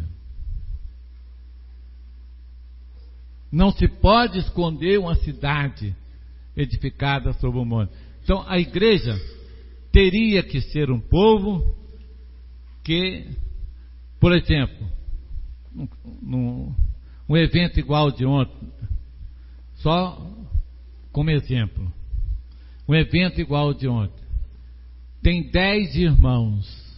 Não se pode esconder uma cidade edificada sobre um monte. Então a igreja teria que ser um povo que, por exemplo, num, um evento igual de ontem, só como exemplo, um evento igual de ontem, tem dez irmãos.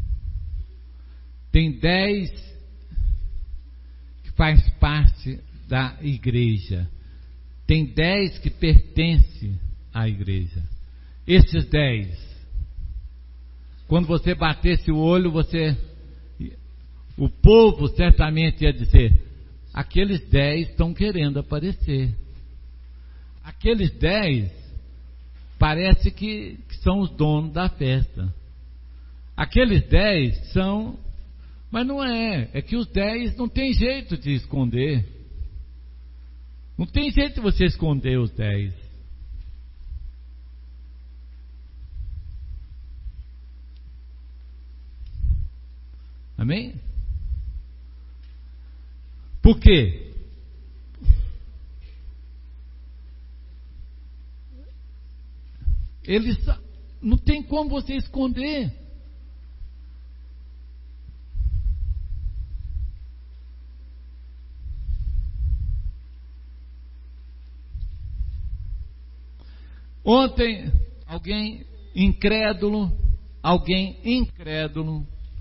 Tem dez que faz parte da igreja. Tem dez que pertencem à igreja. Esses dez, quando você batesse o olho, você, o povo certamente ia dizer: aqueles dez estão querendo aparecer. Aqueles dez parece que, que são os donos da festa. Aqueles dez são... Mas não é, é que os dez não tem jeito de esconder. Não tem jeito de você esconder os dez. Amém? Por quê? Ele não tem como você esconder. Ontem, alguém incrédulo, alguém incrédulo,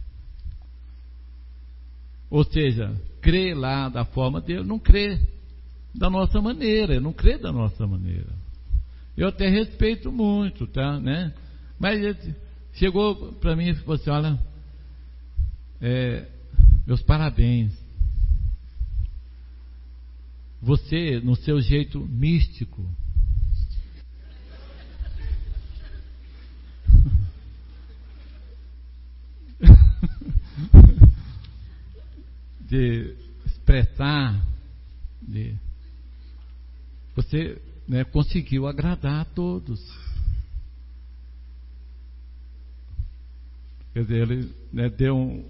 ou seja, crê lá da forma dele, não crê da nossa maneira, não crê da nossa maneira. Eu até respeito muito, tá, né? Mas ele chegou para mim e falou assim: olha, é, meus parabéns. Você, no seu jeito místico, de expressar, de, você, né, conseguiu agradar a todos. Quer dizer, ele, né, deu um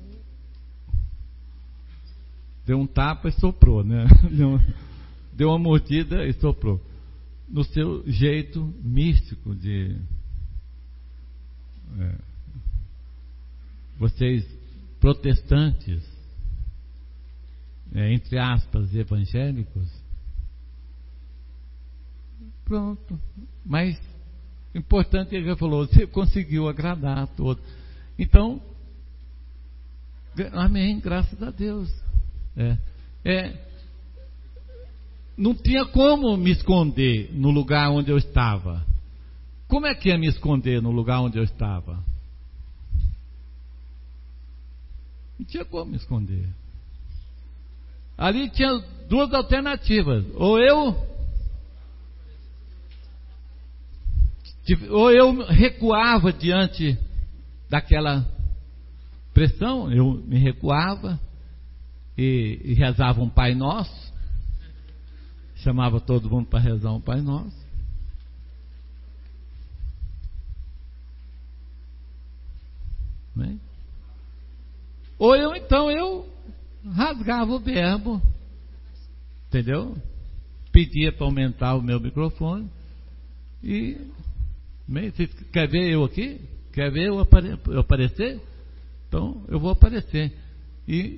deu um tapa e soprou, né? Deu, deu uma mordida e soprou. No seu jeito místico de é, vocês protestantes, é, entre aspas, evangélicos, pronto. Mas importante, ele já falou, você conseguiu agradar a todos. Então, amém, graças a Deus. É, é, não tinha como me esconder no lugar onde eu estava. Como é que ia me esconder no lugar onde eu estava? Não tinha como me esconder. Ali tinha duas alternativas: ou eu ou eu recuava diante daquela pressão, eu me recuava e, e rezava um Pai Nosso, chamava todo mundo para rezar um Pai Nosso. Né? Ou eu então eu rasgava o verbo, entendeu? Pedia para aumentar o meu microfone e, você quer ver eu aqui? Quer ver eu, apare, eu aparecer? Então eu vou aparecer e,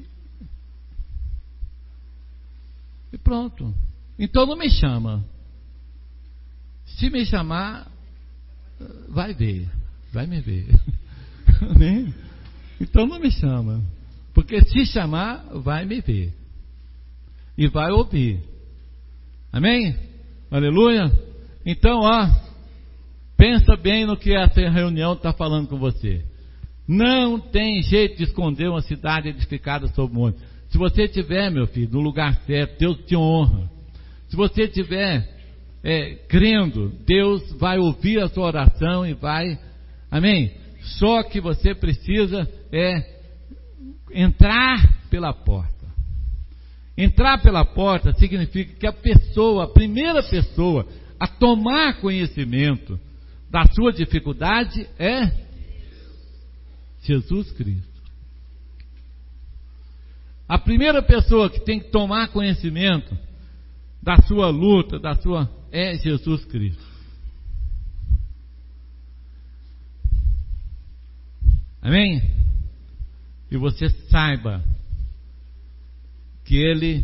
e pronto. Então não me chama. Se me chamar, vai ver, vai me ver. Amém? Então não me chama, porque se chamar, vai me ver e vai ouvir. Amém? Aleluia? Então, ó, pensa bem no que essa reunião está falando com você. Não tem jeito de esconder uma cidade edificada sobre o monte. Se você estiver, meu filho, no lugar certo, Deus te honra. Se você estiver é, crendo, Deus vai ouvir a sua oração e vai, amém? Só que você precisa é entrar pela porta. Entrar pela porta significa que a pessoa, a primeira pessoa a tomar conhecimento da sua dificuldade é Jesus Cristo. A primeira pessoa que tem que tomar conhecimento da sua luta, da sua, é Jesus Cristo. Amém? E você saiba que Ele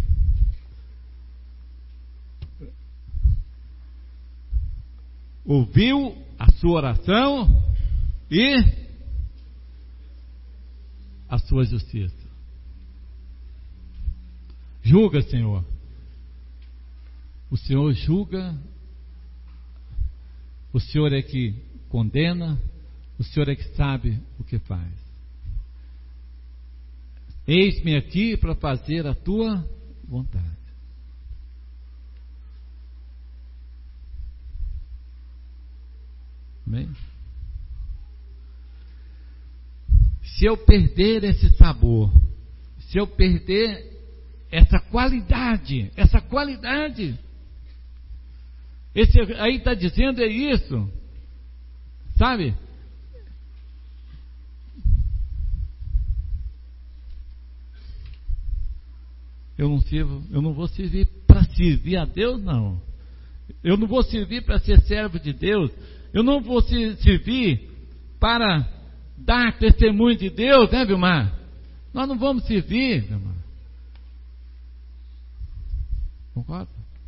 ouviu a sua oração e a sua justiça. Julga, Senhor. O Senhor julga. O Senhor é que condena. O Senhor é que sabe o que faz. Eis-me aqui para fazer a tua vontade. Amém? Se eu perder esse sabor, se eu perder essa qualidade, essa qualidade, esse aí está dizendo é isso, sabe? Eu não sirvo, eu não vou servir para servir a Deus, não. Eu não vou servir para ser servo de Deus Eu não vou servir para dar testemunho de Deus, né, Vilmar? Nós não vamos servir, Vilmar. Concorda?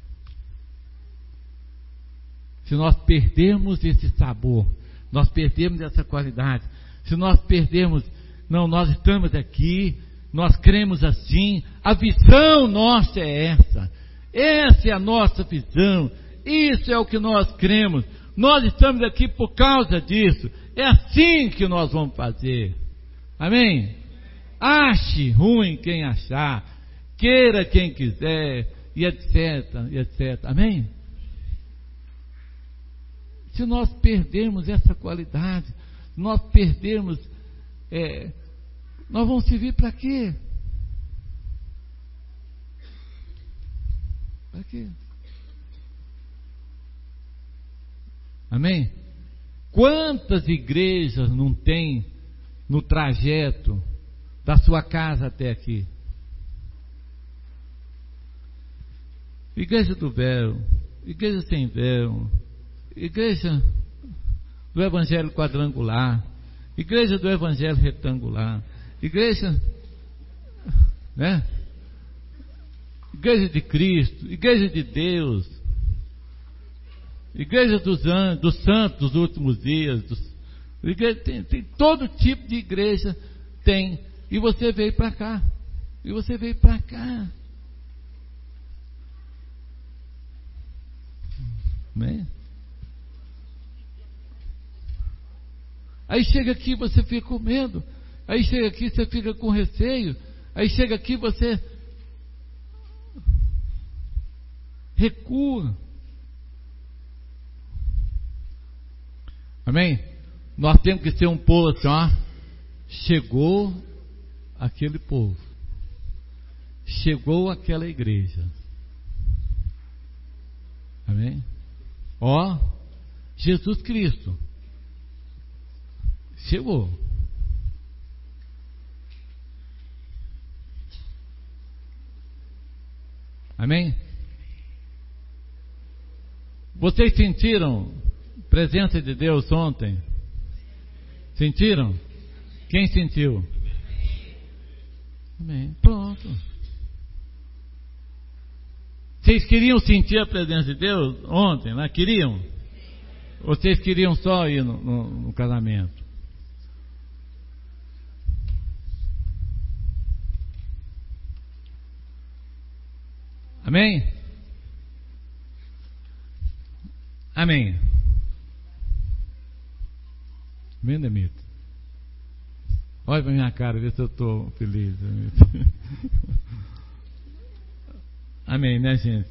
Se nós perdermos esse sabor, nós perdemos essa qualidade, se nós perdermos, não, nós estamos aqui, nós cremos assim, a visão nossa é essa, essa é a nossa visão, isso é o que nós cremos, nós estamos aqui por causa disso, é assim que nós vamos fazer, amém? Ache ruim quem achar, queira quem quiser, e etc, e etc, amém? Se nós perdermos essa qualidade, nós perdermos, é, nós vamos servir para quê? Para quê? Amém? Quantas igrejas não tem no trajeto da sua casa até aqui? Igreja do véu, igreja sem véu, igreja do evangelho quadrangular, igreja do evangelho retangular, igreja, né? Igreja de Cristo, igreja de Deus, igreja dos, an- dos santos dos últimos dias, dos, igreja, tem, tem todo tipo de igreja, tem, e você veio para cá, e você veio para cá, né? Aí chega aqui você fica com medo, aí chega aqui você fica com receio, aí chega aqui você recua. Amém? Nós temos que ser um povo assim, ó, chegou aquele povo, chegou aquela igreja, amém? Ó, Jesus Cristo chegou. Amém? Vocês sentiram a presença de Deus ontem? Sentiram? Quem sentiu? Amém. Pronto. Vocês queriam sentir a presença de Deus ontem, né? Queriam? Ou vocês queriam só ir no, no, no casamento? Amém? Amém. Amém, Demito? Olha para minha cara, vê se eu estou feliz. Amém, né, gente?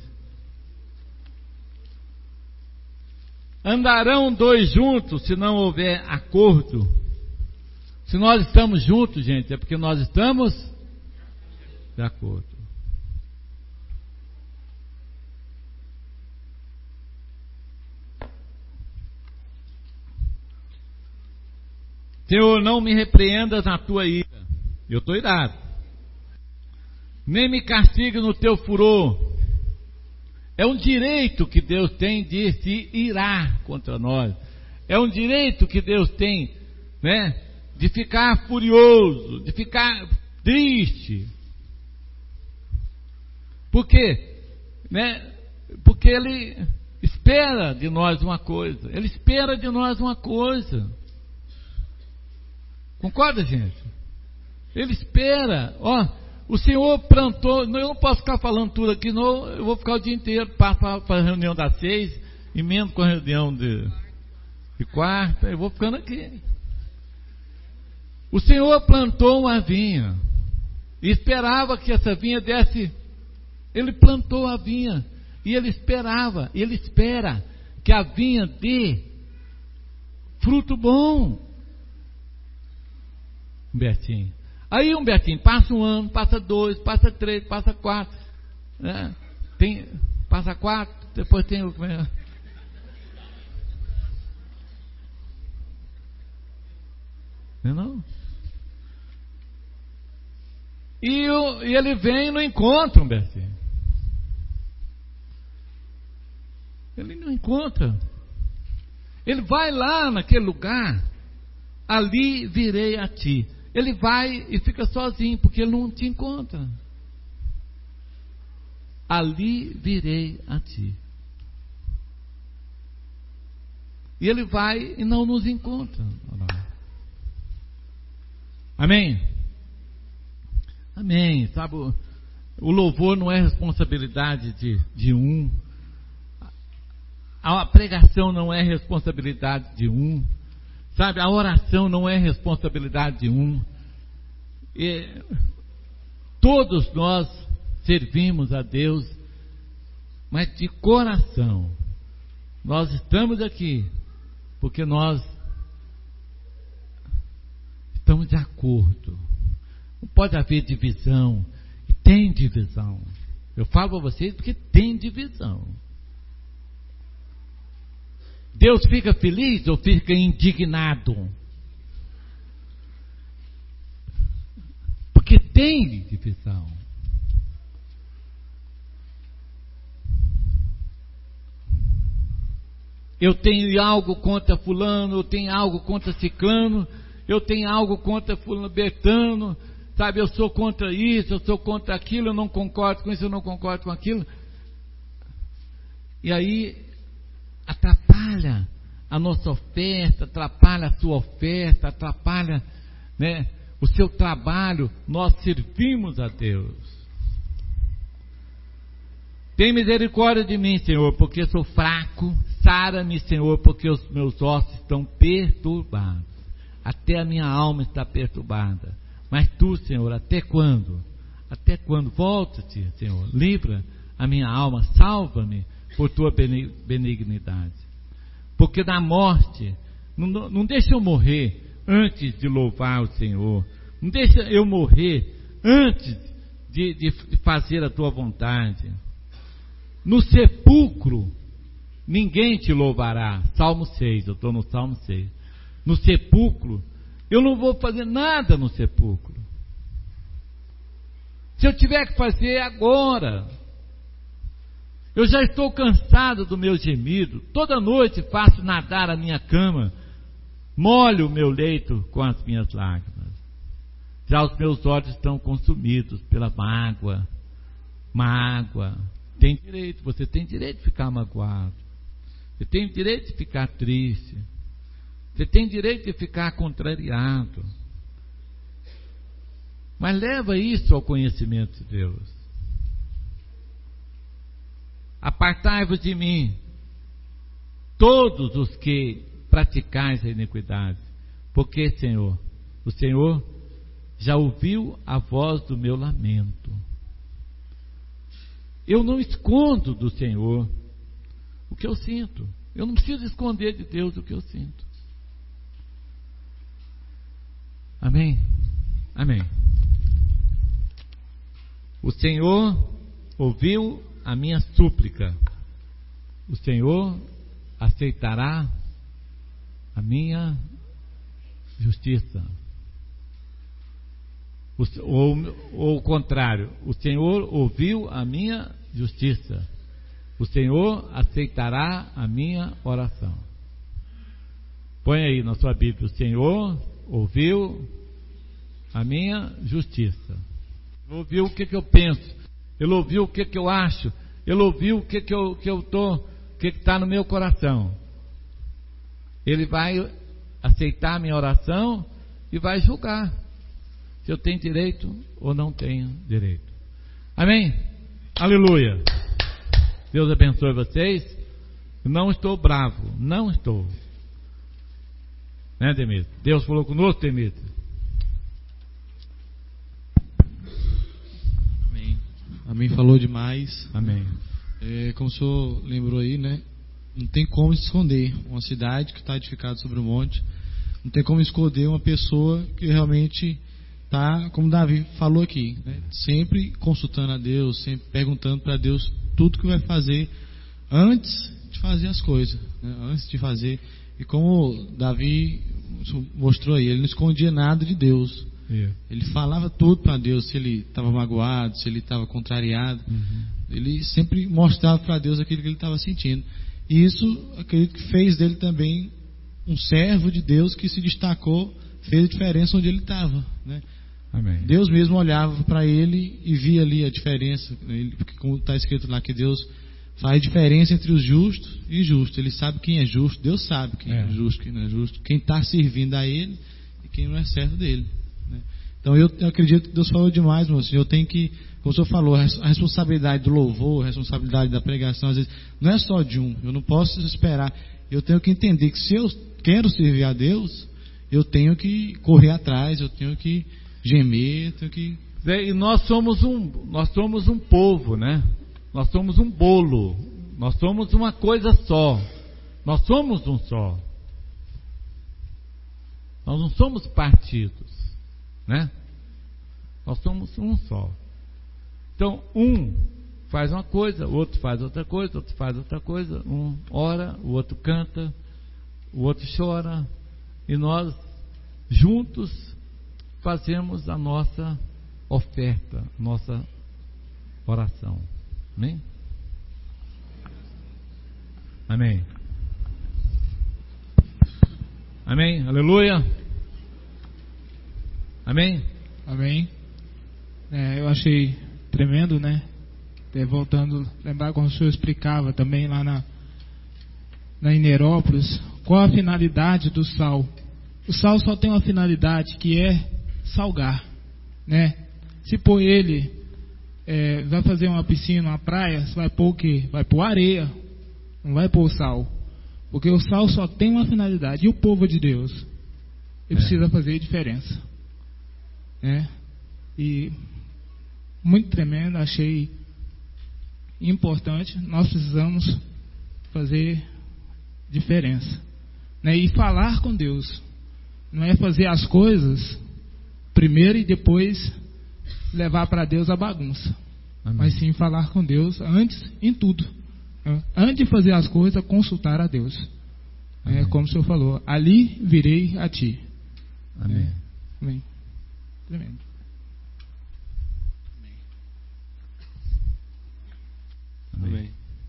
Andarão dois juntos se não houver acordo. Se nós estamos juntos, gente, é porque nós estamos de acordo. Senhor, não me repreendas na tua ira. Eu estou irado. Nem me castigue no teu furor. É um direito que Deus tem de se irar contra nós. É um direito que Deus tem, né, de ficar furioso, de ficar triste. Por quê? Né? Porque Ele espera de nós uma coisa. Ele espera de nós uma coisa. Concorda, gente? Ele espera. Ó, o Senhor plantou. Eu não posso ficar falando tudo aqui, não. Eu vou ficar o dia inteiro. Passo para a reunião das seis, emendo com a reunião de, de quarta. Eu vou ficando aqui. O Senhor plantou uma vinha e esperava que essa vinha desse. Ele plantou a vinha e ele esperava. Ele espera que a vinha dê fruto bom. Humbertinho. Aí, Humbertinho, passa um ano, passa dois, passa três, passa quatro, né? Tem, passa quatro, depois tem o... Não é não? E, o, e ele vem no encontro, Humbertinho. Ele não encontra. Ele vai lá naquele lugar, ali virei a ti. Ele vai e fica sozinho, porque ele não te encontra. Ali virei a ti. E ele vai e não nos encontra. Amém? Amém. Sabe, o louvor não é responsabilidade de, de um. A pregação não é responsabilidade de um. Sabe, a oração não é responsabilidade de um. E todos nós servimos a Deus, mas de coração. Nós estamos aqui porque nós estamos de acordo. Não pode haver divisão. E tem divisão. Eu falo para vocês porque tem divisão. Deus fica feliz ou fica indignado? Porque tem divisão. Eu tenho algo contra fulano, eu tenho algo contra ciclano, eu tenho algo contra fulano betano, sabe, eu sou contra isso, eu sou contra aquilo, eu não concordo com isso, eu não concordo com aquilo. E aí atrapalha a nossa oferta, atrapalha a sua oferta, atrapalha, né, o seu trabalho. Nós servimos a Deus. Tem misericórdia de mim, Senhor, porque sou fraco. Sara-me, Senhor, porque os meus ossos estão perturbados. Até a minha alma está perturbada. Mas tu, Senhor, até quando? Até quando? Volta-te, Senhor. Livra a minha alma. Salva-me por tua benignidade. Porque na morte, não, não deixa eu morrer antes de louvar o Senhor. Não deixa eu morrer antes de, de fazer a tua vontade. No sepulcro, ninguém te louvará. Salmo seis, eu estou no Salmo seis. No sepulcro, eu não vou fazer nada no sepulcro. Se eu tiver que fazer, agora. Eu já estou cansado do meu gemido. Toda noite faço nadar a minha cama, molho o meu leito com as minhas lágrimas. Já os meus olhos estão consumidos pela mágoa. Mágoa. Tem direito, você tem direito de ficar magoado. Você tem direito de ficar triste. Você tem direito de ficar contrariado. Mas leva isso ao conhecimento de Deus. Apartai-vos de mim, todos os que praticais a iniquidade, porque, Senhor, o Senhor já ouviu a voz do meu lamento. Eu não escondo do Senhor o que eu sinto. Eu não preciso esconder de Deus o que eu sinto. Amém? Amém. O Senhor ouviu a minha súplica. O Senhor aceitará a minha justiça. O, ou, ou o contrário, o Senhor ouviu a minha justiça. O Senhor aceitará a minha oração. Põe aí na sua Bíblia: o Senhor ouviu a minha justiça. Ele ouviu o que, que eu penso. Ele ouviu o que, que eu acho. Ele ouviu o que, que eu que eu tô, o que está no meu coração. Ele vai aceitar a minha oração e vai julgar se eu tenho direito ou não tenho direito. Amém? Aleluia. Deus abençoe vocês. Não estou bravo, não estou. Né, Demetrio? Deus falou conosco, Demetrio. Amém. Amém, falou demais. Amém. É, como o senhor lembrou aí, né? Não tem como se esconder uma cidade que está edificada sobre o monte. Não tem como esconder uma pessoa que realmente está, como Davi falou aqui, né? Sempre consultando a Deus, sempre perguntando para Deus tudo que vai fazer antes de fazer as coisas, né? Antes de fazer. E como Davi mostrou aí, ele não escondia nada de Deus. Yeah. Ele falava tudo para Deus, se ele estava magoado, se ele estava contrariado. Uhum. Ele sempre mostrava para Deus aquilo que ele estava sentindo. E isso, acredito que fez dele também um servo de Deus que se destacou, fez a diferença onde ele estava, né? Amém. Deus mesmo olhava para ele e via ali a diferença, ele, porque como está escrito lá que Deus faz diferença entre os justos e injustos. Ele sabe quem é justo, Deus sabe quem é, é justo, quem não é justo, quem está servindo a ele e quem não é servo dele, né? Então eu, eu acredito que Deus falou demais, moço. Eu tenho que, como o senhor falou, a responsabilidade do louvor, a responsabilidade da pregação, às vezes, não é só de um. Eu não posso esperar. Eu tenho que entender que se eu quero servir a Deus, eu tenho que correr atrás, eu tenho que gemer, eu tenho que... E nós somos um, nós somos um povo, né? Nós somos um bolo. Nós somos uma coisa só. Nós somos um só. Nós não somos partidos, né? Nós somos um só. Então, um faz uma coisa, o outro faz outra coisa, o outro faz outra coisa. Um ora, o outro canta, o outro chora. E nós, juntos, fazemos a nossa oferta, nossa oração. Amém? Amém. Amém. Aleluia. Amém. Amém. É, eu achei tremendo, né? É, voltando, lembrar como o senhor explicava também lá na, na Inerópolis, qual a finalidade do sal? O sal só tem uma finalidade, que é salgar, né? Se pôr ele, é, vai fazer uma piscina, uma praia, você vai pôr o quê? Vai pôr areia, não vai pôr sal, porque o sal só tem uma finalidade. E o povo de Deus, ele é. precisa fazer diferença, né? E muito tremendo, achei importante. Nós precisamos fazer diferença, né? E falar com Deus. Não é fazer as coisas primeiro e depois levar para Deus a bagunça. Amém. Mas sim falar com Deus antes, em tudo. Antes de fazer as coisas, consultar a Deus. Amém. É como o senhor falou, ali virei a ti. Amém. É. Amém. Tremendo. Amém. Amém.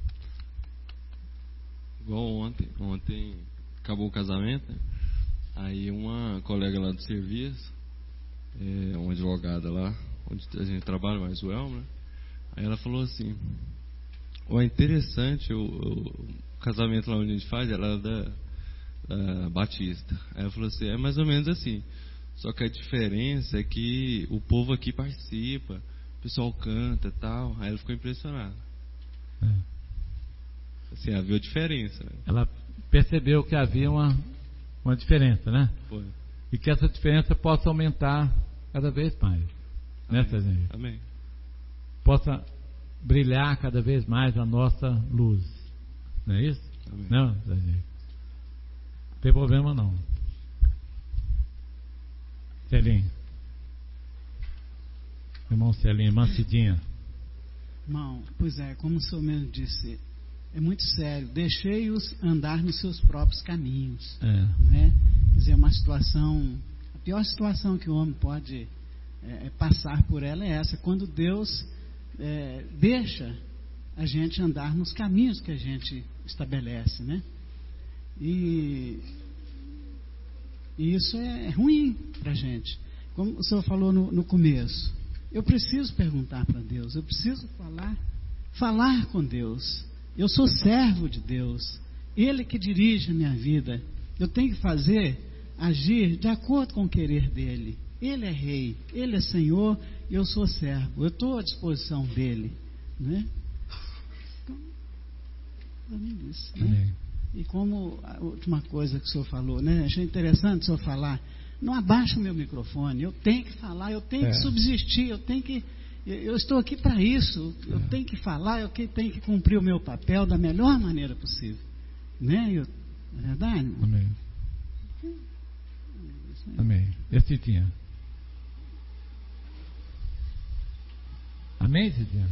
Igual ontem, ontem acabou o casamento, né? Aí uma colega lá do serviço, é, uma advogada lá, onde a gente trabalha, mais o Elmer, né? Aí ela falou assim: oh, é interessante, o, o, o casamento lá onde a gente faz, ela é da, da Batista. Aí ela falou assim: é mais ou menos assim, só que a diferença é que o povo aqui participa, o pessoal canta e tal. Aí ela ficou impressionada. É. Assim, havia diferença, né? Ela percebeu que havia uma, uma diferença, né? Foi. E que essa diferença possa aumentar cada vez mais. Amém. Né, Cezinha? Amém. Possa brilhar cada vez mais a nossa luz. Não é isso? Amém. Não, Cezinha? Não tem problema não. Celinho. Irmão Celinho, irmã Cidinha. Irmão, pois é, como o senhor mesmo disse, é muito sério. Deixei-os andar nos seus próprios caminhos. É. Né? Quer dizer, uma situação, a pior situação que o homem pode é, passar por ela é essa, quando Deus é, deixa a gente andar nos caminhos que a gente estabelece, né? E, e isso é ruim para a gente. Como o senhor falou no, no começo, eu preciso perguntar para Deus, eu preciso falar, falar com Deus. Eu sou servo de Deus, Ele que dirige a minha vida. Eu tenho que fazer, agir de acordo com o querer dEle. Ele é rei, Ele é Senhor, eu sou servo. Eu estou à disposição dEle, né? Então, é isso, né? E como a última coisa que o senhor falou, né? Achei interessante o senhor falar. Não abaixa o meu microfone, eu tenho que falar, eu tenho é. que subsistir, eu tenho que... Eu estou aqui para isso, eu é. tenho que falar, eu tenho que cumprir o meu papel da melhor maneira possível. Né? Eu, não é verdade? Amém. Amém. E a Cidinha? Amém, Cidinha?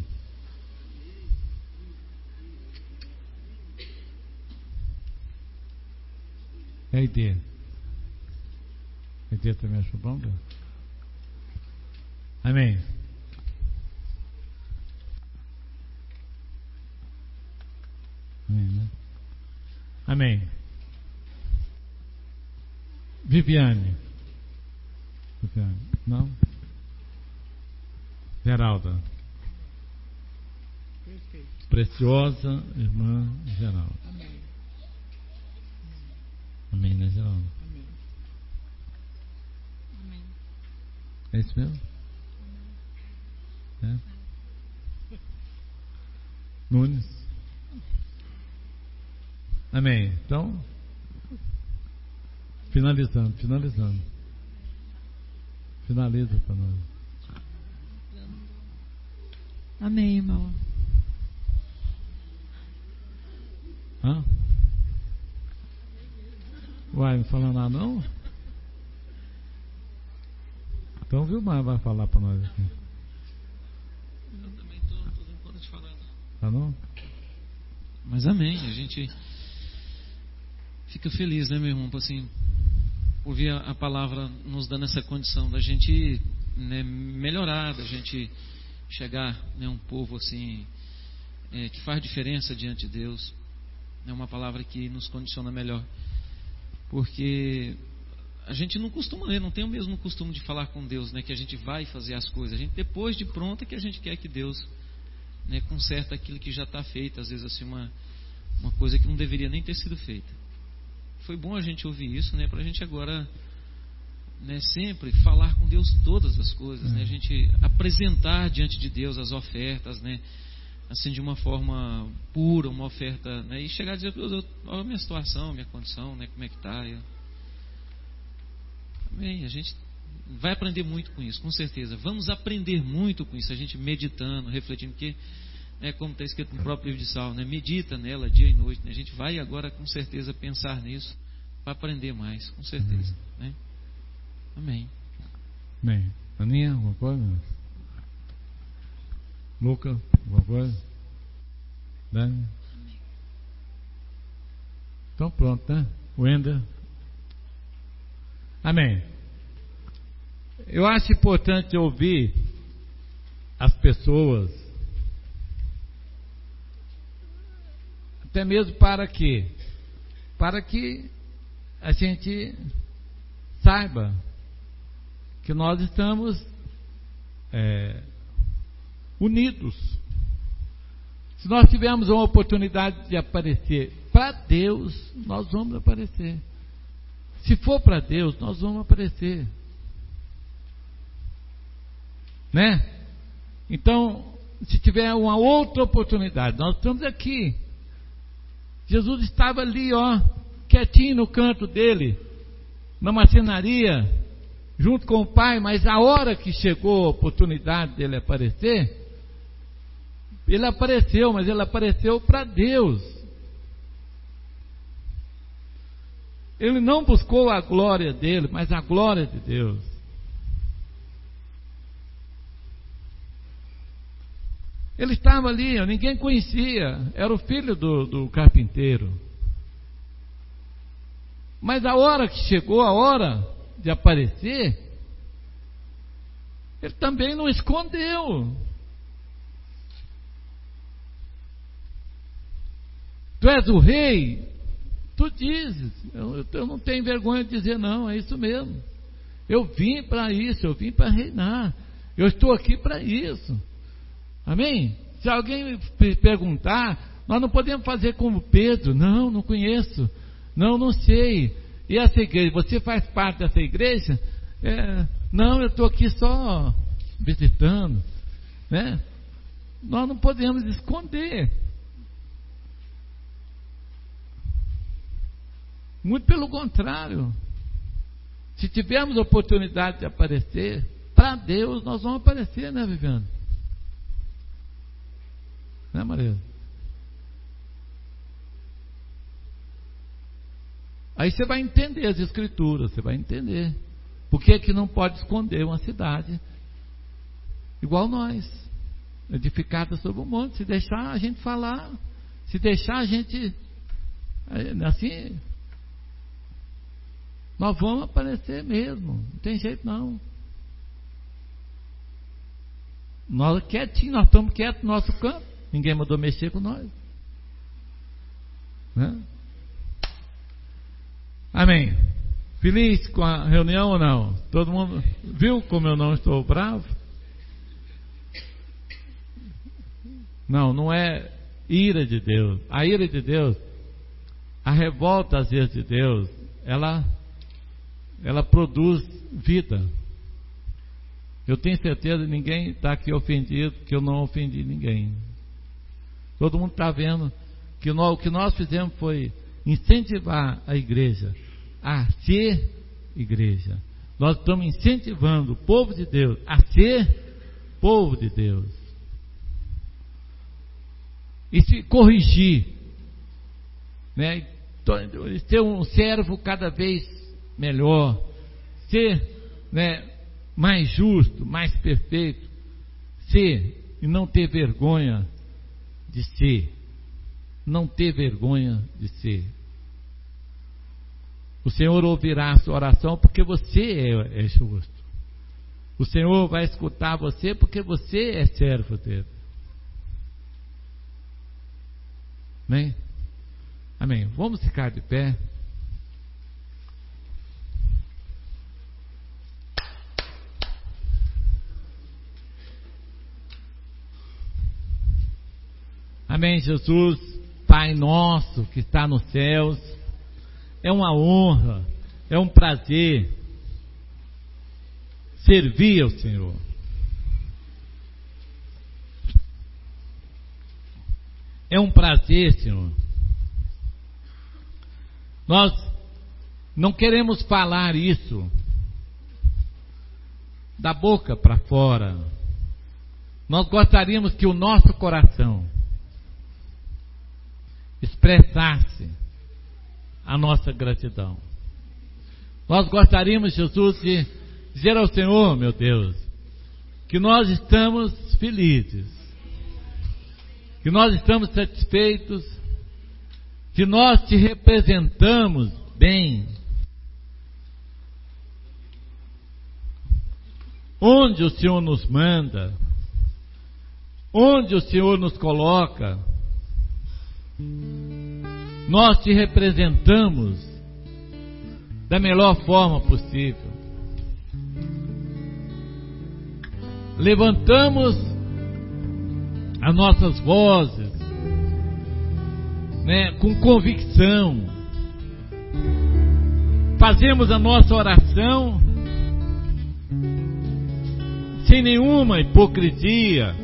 E a ideia? A ideia também achou bom, Deus? Amém. Amém, né? Amém. Viviane. Viviane. Não? Geralda. Perfeito. Preciosa irmã Geralda. Amém. Amém, né, Geralda? Amém. Amém. É isso mesmo? É? Nunes. Amém. Então, finalizando, finalizando. Finaliza para nós. Amém, irmão. Hã? Uai, não fala nada não? Então, viu, mas vai falar para nós aqui. Eu também estou dando conta de falar. Tá não? Mas amém, a gente fica feliz, né, meu irmão, assim, ouvir a, a palavra nos dando essa condição da gente, né, melhorar, da gente chegar, né, um povo assim, é, que faz diferença diante de Deus. É uma palavra que nos condiciona melhor, porque a gente não costuma ler, não tem o mesmo costume de falar com Deus, né, que a gente vai fazer as coisas. A gente, depois de pronto, é que a gente quer que Deus, né, conserta aquilo que já está feito, às vezes assim uma, uma coisa que não deveria nem ter sido feita. Foi bom a gente ouvir isso, né, para a gente agora, né, sempre falar com Deus todas as coisas, né, a gente apresentar diante de Deus as ofertas, né, assim de uma forma pura, uma oferta, né, e chegar a dizer: Deus, olha a minha situação, minha condição, né, como é que está. Eu... Amém. A gente vai aprender muito com isso, com certeza. Vamos aprender muito com isso, a gente meditando, refletindo, porque, né, como está escrito no próprio livro de Salmo, né, medita nela dia e noite, né, a gente vai agora com certeza pensar nisso para aprender mais, com certeza, né? Amém. Amém. Aninha, alguma coisa? Luca, alguma coisa? Dani? Então pronto, né? Wender. Amém. Eu acho importante ouvir as pessoas, até mesmo para que, para que a gente saiba que nós estamos é, unidos. Se nós tivermos uma oportunidade de aparecer para Deus, nós vamos aparecer. Se for para Deus, nós vamos aparecer. Né? Então, se tiver uma outra oportunidade, nós estamos aqui. Jesus estava ali, ó, quietinho no canto dele, na marcenaria, junto com o Pai, mas a hora que chegou a oportunidade dele aparecer, ele apareceu, mas ele apareceu para Deus. Ele não buscou a glória dele, mas a glória de Deus. Ele estava ali, ninguém conhecia, era o filho do, do carpinteiro. Mas a hora que chegou a hora de aparecer, ele também não escondeu. Tu és o rei, tu dizes, eu, eu não tenho vergonha de dizer não, é isso mesmo. Eu vim para isso, eu vim para reinar, eu estou aqui para isso. Amém? Se alguém me perguntar, nós não podemos fazer como Pedro, não, não conheço, não, não sei. E essa igreja, você faz parte dessa igreja? É, não, eu estou aqui só visitando, né? Nós não podemos esconder. Muito pelo contrário. Se tivermos oportunidade de aparecer, para Deus nós vamos aparecer, né, Viviane? Né, Maria? Aí você vai entender as escrituras, você vai entender por que que não pode esconder uma cidade igual nós, edificada sobre o monte. Se deixar a gente falar, se deixar a gente assim, nós vamos aparecer mesmo, não tem jeito não. Nós quietinhos, nós estamos quietos no nosso canto, ninguém mandou mexer com nós, né? Amém. Feliz com a reunião ou não? Todo mundo viu como eu não estou bravo? Não, não é ira de Deus. A ira de Deus, a revolta às vezes de Deus, ela, ela produz vida. Eu tenho certeza que ninguém está aqui ofendido, que eu não ofendi ninguém. Todo mundo está vendo que nós, o que nós fizemos foi incentivar a igreja a ser igreja. Nós estamos incentivando o povo de Deus a ser povo de Deus. E se corrigir, né? Ter um servo cada vez melhor, ser, né, mais justo, mais perfeito, ser e não ter vergonha de ser, não ter vergonha de ser. O Senhor ouvirá a sua oração porque você é, é justo. O Senhor vai escutar você porque você é servo dele. Amém? Amém. Vamos ficar de pé. Amém, Jesus, Pai nosso que está nos céus, é uma honra, é um prazer servir ao Senhor. É um prazer, Senhor. Nós não queremos falar isso da boca para fora. Nós gostaríamos que o nosso coração expressasse a nossa gratidão. Nós gostaríamos, Jesus, de dizer ao Senhor, meu Deus, que nós estamos felizes, que nós estamos satisfeitos, que nós te representamos bem. Onde o Senhor nos manda, onde o Senhor nos coloca, nós te representamos da melhor forma possível. Levantamos as nossas vozes, né, com convicção. Fazemos a nossa oração sem nenhuma hipocrisia.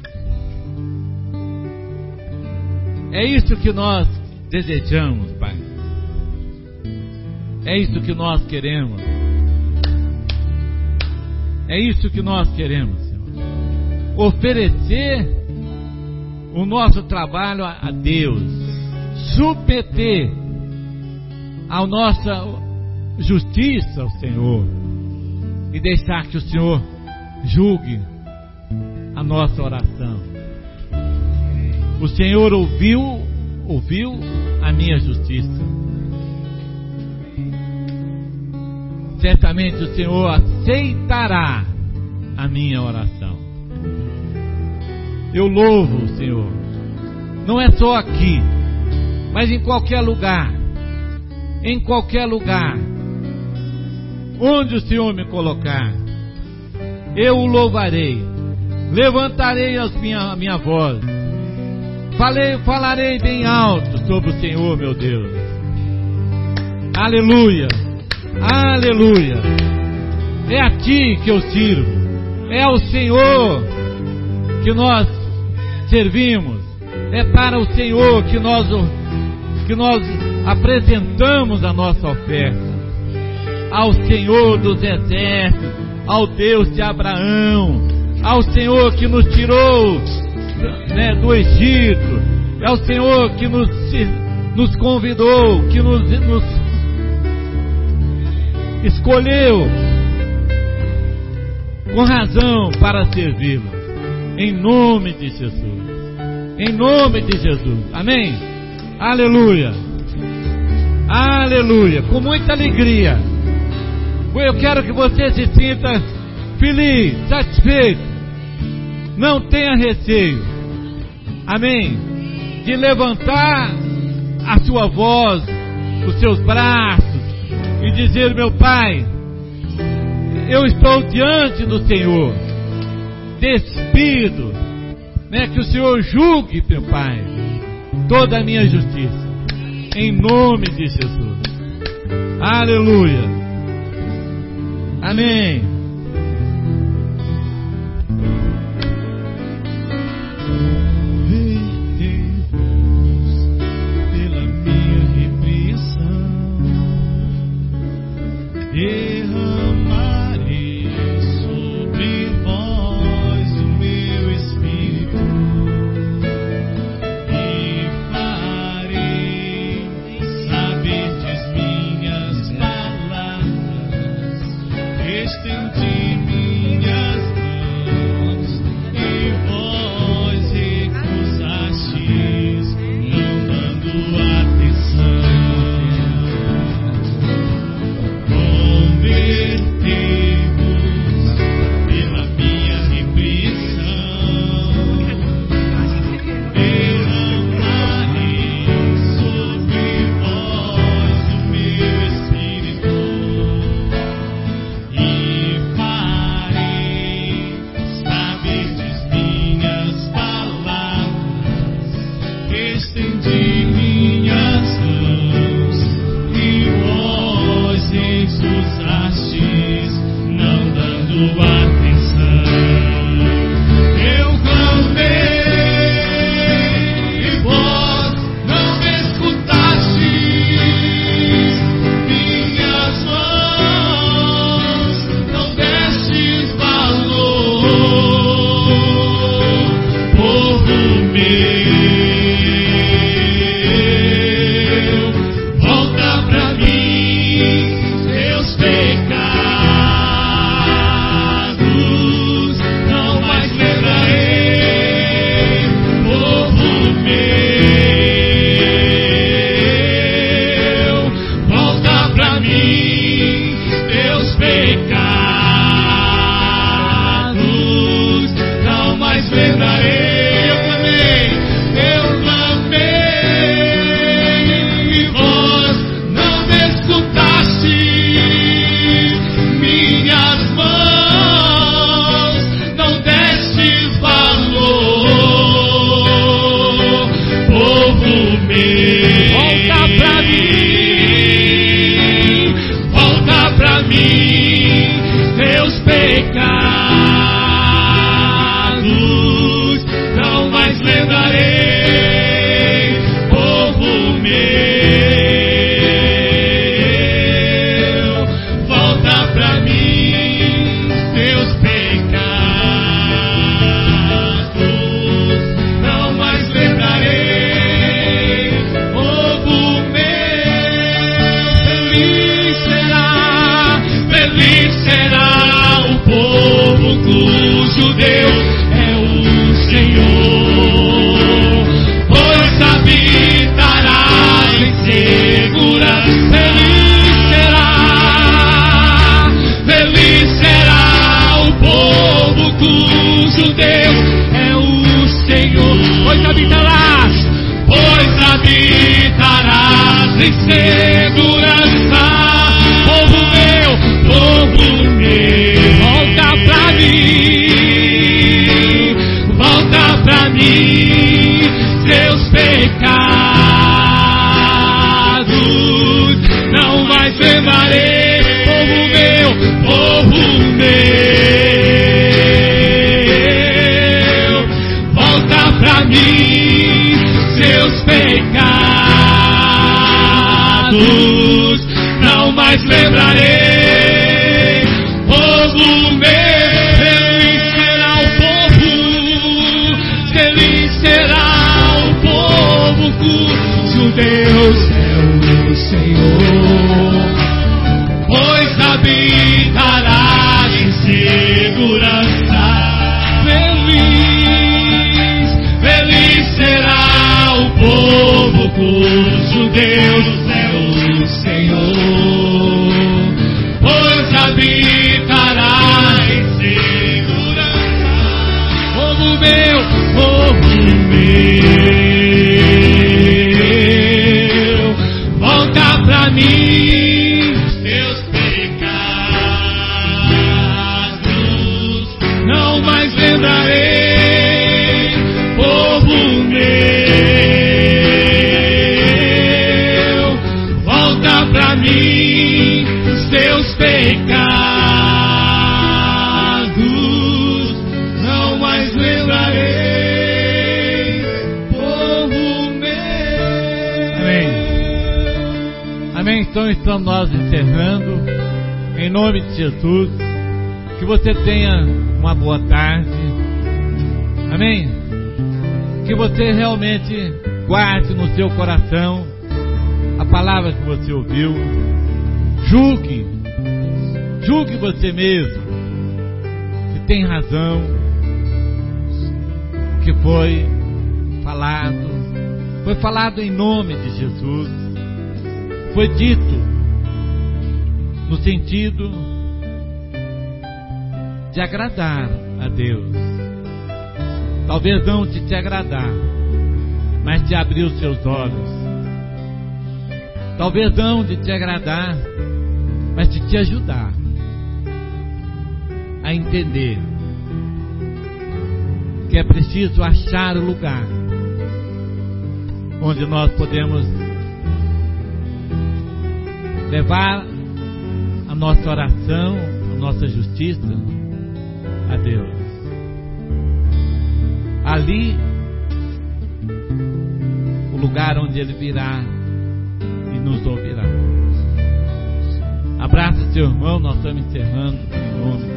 É isso que nós desejamos, Pai. É isso que nós queremos. É isso que nós queremos, Senhor. Oferecer o nosso trabalho a Deus, submeter a nossa justiça ao Senhor e deixar que o Senhor julgue a nossa oração. O Senhor ouviu, ouviu a minha justiça. Certamente o Senhor aceitará a minha oração. Eu louvo o Senhor, não é só aqui, mas em qualquer lugar, em qualquer lugar, onde o Senhor me colocar, eu o louvarei, levantarei as minha, a minha voz, falei, falarei bem alto sobre o Senhor, meu Deus. Aleluia, aleluia. É a Ti que eu sirvo, é ao Senhor que nós servimos, é para o Senhor que nós, que nós apresentamos a nossa oferta, ao Senhor dos exércitos, ao Deus de Abraão, ao Senhor que nos tirou, né, do Egito, é o Senhor que nos, nos convidou, que nos, nos escolheu com razão para servi-lo. Em nome de Jesus. Em nome de Jesus. Amém? Aleluia. Aleluia. Com muita alegria. Eu quero que você se sinta feliz, satisfeito. Não tenha receio. Amém? De levantar a sua voz, os seus braços, e dizer: meu Pai, eu estou diante do Senhor, despido, né, que o Senhor julgue, meu Pai, toda a minha justiça, em nome de Jesus. Aleluia. Amém. pra mim os teus pecados, não mais lembrarei, povo meu. Amém. Amém. Então estamos nós encerrando, em nome de Jesus. Que você tenha uma boa tarde. Amém. Que você realmente guarde no seu coração a palavra que você ouviu. Julgue, julgue você mesmo, se tem razão o que foi falado. Foi falado em nome de Jesus. Foi dito no sentido de agradar a Deus. Talvez não de te agradar, mas de abrir os seus olhos. Talvez não de te agradar, mas de te ajudar a entender que é preciso achar o lugar onde nós podemos levar a nossa oração, a nossa justiça a Deus. Ali, o lugar onde Ele virá e nos ouvirá. Abraça seu irmão, nós estamos encerrando em nome de